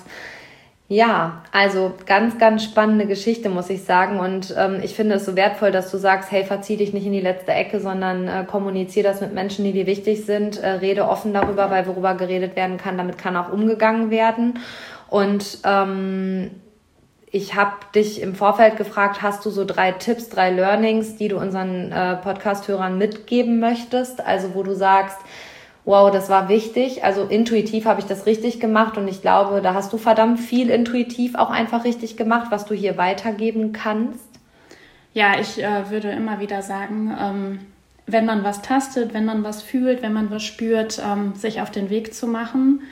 Ja, also ganz, ganz spannende Geschichte, muss ich sagen. Und ähm, ich finde es so wertvoll, dass du sagst, hey, verzieh dich nicht in die letzte Ecke, sondern äh, kommunizier das mit Menschen, die dir wichtig sind. Äh, rede offen darüber, weil worüber geredet werden kann, damit kann auch umgegangen werden. Und ähm, ich habe dich im Vorfeld gefragt, hast du so drei Tipps, drei Learnings, die du unseren äh, Podcast-Hörern mitgeben möchtest? Also wo du sagst, wow, das war wichtig. Also intuitiv habe ich das richtig gemacht und ich glaube, da hast du verdammt viel intuitiv auch einfach richtig gemacht, was du hier weitergeben kannst. Ja, ich äh, würde immer wieder sagen, ähm, wenn man was tastet, wenn man was fühlt, wenn man was spürt, ähm, sich auf den Weg zu machen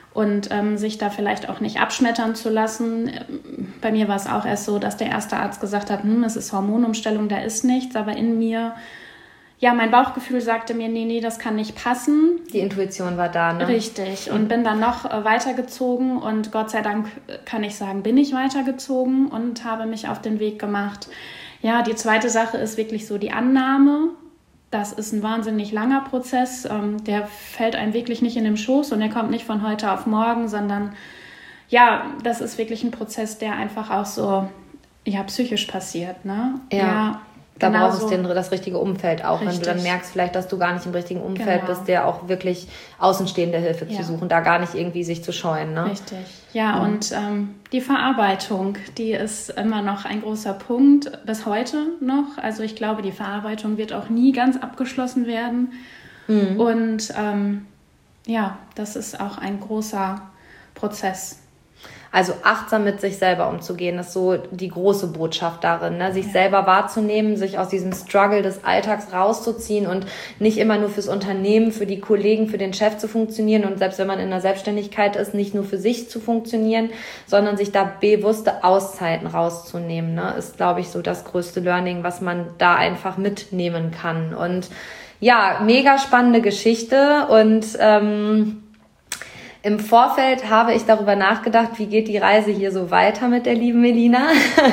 und ähm, sich da vielleicht auch nicht abschmettern zu lassen. Bei mir war es auch erst so, dass der erste Arzt gesagt hat, hm, es ist Hormonumstellung, da ist nichts, aber in mir, ja, mein Bauchgefühl sagte mir, nee, nee, das kann nicht passen. Die Intuition war da, ne? Richtig. Und bin dann noch äh, weitergezogen und Gott sei Dank kann ich sagen, bin ich weitergezogen und habe mich auf den Weg gemacht. Ja, die zweite Sache ist wirklich so die Annahme. Das ist ein wahnsinnig langer Prozess. Ähm, der fällt einem wirklich nicht in den Schoß und der kommt nicht von heute auf morgen, sondern ja, das ist wirklich ein Prozess, der einfach auch so ja, psychisch passiert, ne? Ja. ja. Da genau brauchst du so. das richtige Umfeld auch, Richtig. Wenn du dann merkst vielleicht, dass du gar nicht im richtigen Umfeld genau. bist, der auch wirklich außenstehende Hilfe ja. zu suchen, da gar nicht irgendwie sich zu scheuen. Ne? Richtig, ja mhm. und ähm, die Verarbeitung, die ist immer noch ein großer Punkt, bis heute noch. Also ich glaube, die Verarbeitung wird auch nie ganz abgeschlossen werden mhm. und ähm, ja, das ist auch ein großer Prozess. Also achtsam mit sich selber umzugehen, ist so die große Botschaft darin, ne? Sich ja. selber wahrzunehmen, sich aus diesem Struggle des Alltags rauszuziehen und nicht immer nur fürs Unternehmen, für die Kollegen, für den Chef zu funktionieren und selbst wenn man in der Selbstständigkeit ist, nicht nur für sich zu funktionieren, sondern sich da bewusste Auszeiten rauszunehmen, ne? Ist, glaube ich, so das größte Learning, was man da einfach mitnehmen kann. Und ja, mega spannende Geschichte und ähm, im Vorfeld habe ich darüber nachgedacht, wie geht die Reise hier so weiter mit der lieben Melina.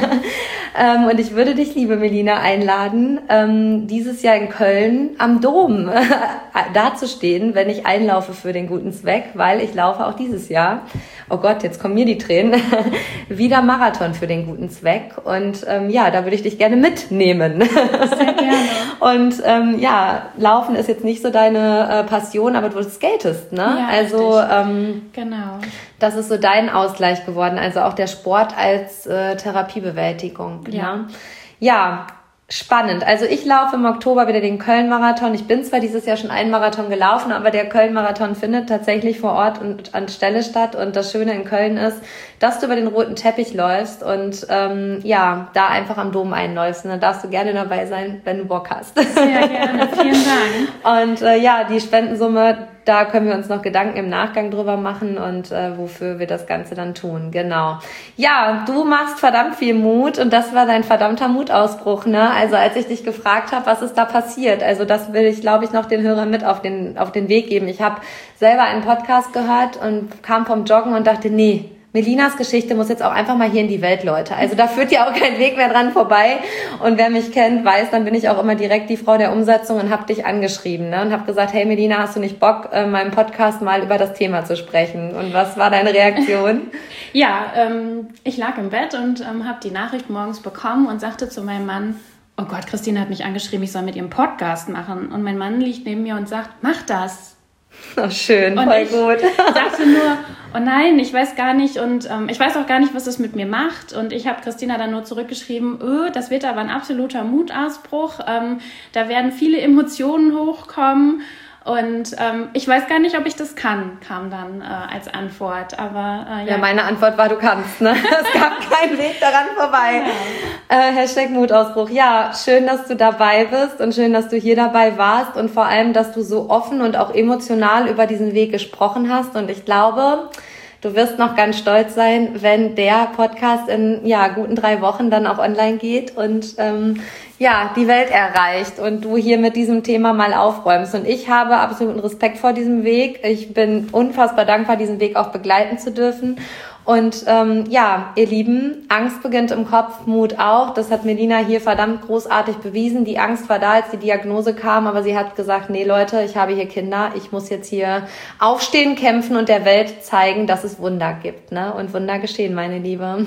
ähm, und ich würde dich, liebe Melina, einladen, ähm, dieses Jahr in Köln am Dom dazustehen, wenn ich einlaufe für den guten Zweck, weil ich laufe auch dieses Jahr, oh Gott, jetzt kommen mir die Tränen, wieder Marathon für den guten Zweck. Und ähm, ja, da würde ich dich gerne mitnehmen. Sehr gerne. Und ähm, ja, Laufen ist jetzt nicht so deine äh, Passion, aber du skatest, ne? Ja, also ähm, genau. Das ist so dein Ausgleich geworden, also auch der Sport als äh, Therapiebewältigung. Ja. Ne? Ja, spannend. Also ich laufe im Oktober wieder den Köln-Marathon. Ich bin zwar dieses Jahr schon einen Marathon gelaufen, aber der Köln-Marathon findet tatsächlich vor Ort und an Stelle statt. Und das Schöne in Köln ist, dass du über den roten Teppich läufst und ähm, ja, da einfach am Dom einläufst. Und dann darfst du gerne dabei sein, wenn du Bock hast. Sehr gerne, vielen Dank. Und äh, ja, die Spendensumme, da können wir uns noch Gedanken im Nachgang drüber machen und äh, wofür wir das Ganze dann tun. Genau. Ja, du machst verdammt viel Mut und das war dein verdammter Mutausbruch, ne? Also als ich dich gefragt habe, was ist da passiert? Also das will ich, glaube ich, noch den Hörern mit auf den auf den Weg geben. Ich habe selber einen Podcast gehört und kam vom Joggen und dachte, nee, Melinas Geschichte muss jetzt auch einfach mal hier in die Welt, Leute. Also da führt ja auch kein Weg mehr dran vorbei. Und wer mich kennt, weiß, dann bin ich auch immer direkt die Frau der Umsetzung und habe dich angeschrieben, ne? Und habe gesagt, hey Melina, hast du nicht Bock, in meinem Podcast mal über das Thema zu sprechen? Und was war deine Reaktion? Ja, ähm, ich lag im Bett und ähm, habe die Nachricht morgens bekommen und sagte zu meinem Mann, oh Gott, Christine hat mich angeschrieben, ich soll mit ihrem Podcast machen. Und mein Mann liegt neben mir und sagt, mach das. Oh, schön, und voll ich gut. sagte nur, oh nein, ich weiß gar nicht und ähm, ich weiß auch gar nicht, was das mit mir macht. Und ich habe Christina dann nur zurückgeschrieben, öh, das wird aber ein absoluter Mutausbruch. Ähm, da werden viele Emotionen hochkommen und ähm, ich weiß gar nicht, ob ich das kann, kam dann äh, als Antwort. Aber äh, ja. ja, meine Antwort war, du kannst, ne? Es gab keinen Weg daran vorbei. Ja. Äh, Hashtag Mutausbruch. Ja, schön, dass du dabei bist und schön, dass du hier dabei warst und vor allem, dass du so offen und auch emotional über diesen Weg gesprochen hast. Und ich glaube, du wirst noch ganz stolz sein, wenn der Podcast in ja guten drei Wochen dann auch online geht und ähm, ja die Welt erreicht und du hier mit diesem Thema mal aufräumst. Und ich habe absoluten Respekt vor diesem Weg. Ich bin unfassbar dankbar, diesen Weg auch begleiten zu dürfen. Und ähm, ja, ihr Lieben, Angst beginnt im Kopf, Mut auch. Das hat Melina hier verdammt großartig bewiesen. Die Angst war da, als die Diagnose kam, aber sie hat gesagt, nee Leute, ich habe hier Kinder, ich muss jetzt hier aufstehen, kämpfen und der Welt zeigen, dass es Wunder gibt, ne? Und Wunder geschehen, meine Liebe.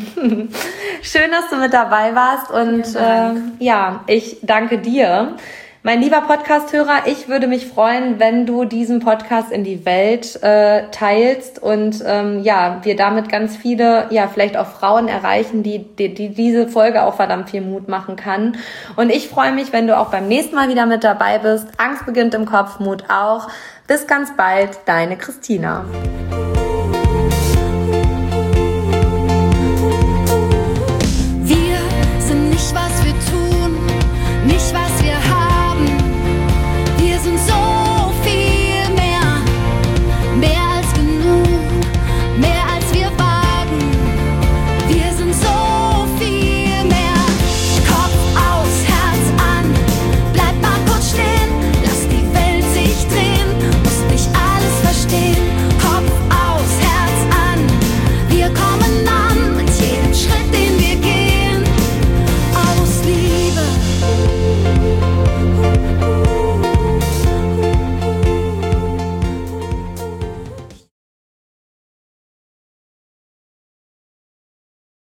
Schön, dass du mit dabei warst und äh, ja, ich danke dir. Mein lieber Podcast-Hörer, ich würde mich freuen, wenn du diesen Podcast in die Welt äh, teilst und ähm, ja, wir damit ganz viele, ja, vielleicht auch Frauen erreichen, die, die, die diese Folge auch verdammt viel Mut machen kann. Und ich freue mich, wenn du auch beim nächsten Mal wieder mit dabei bist. Angst beginnt im Kopf, Mut auch. Bis ganz bald, deine Christina.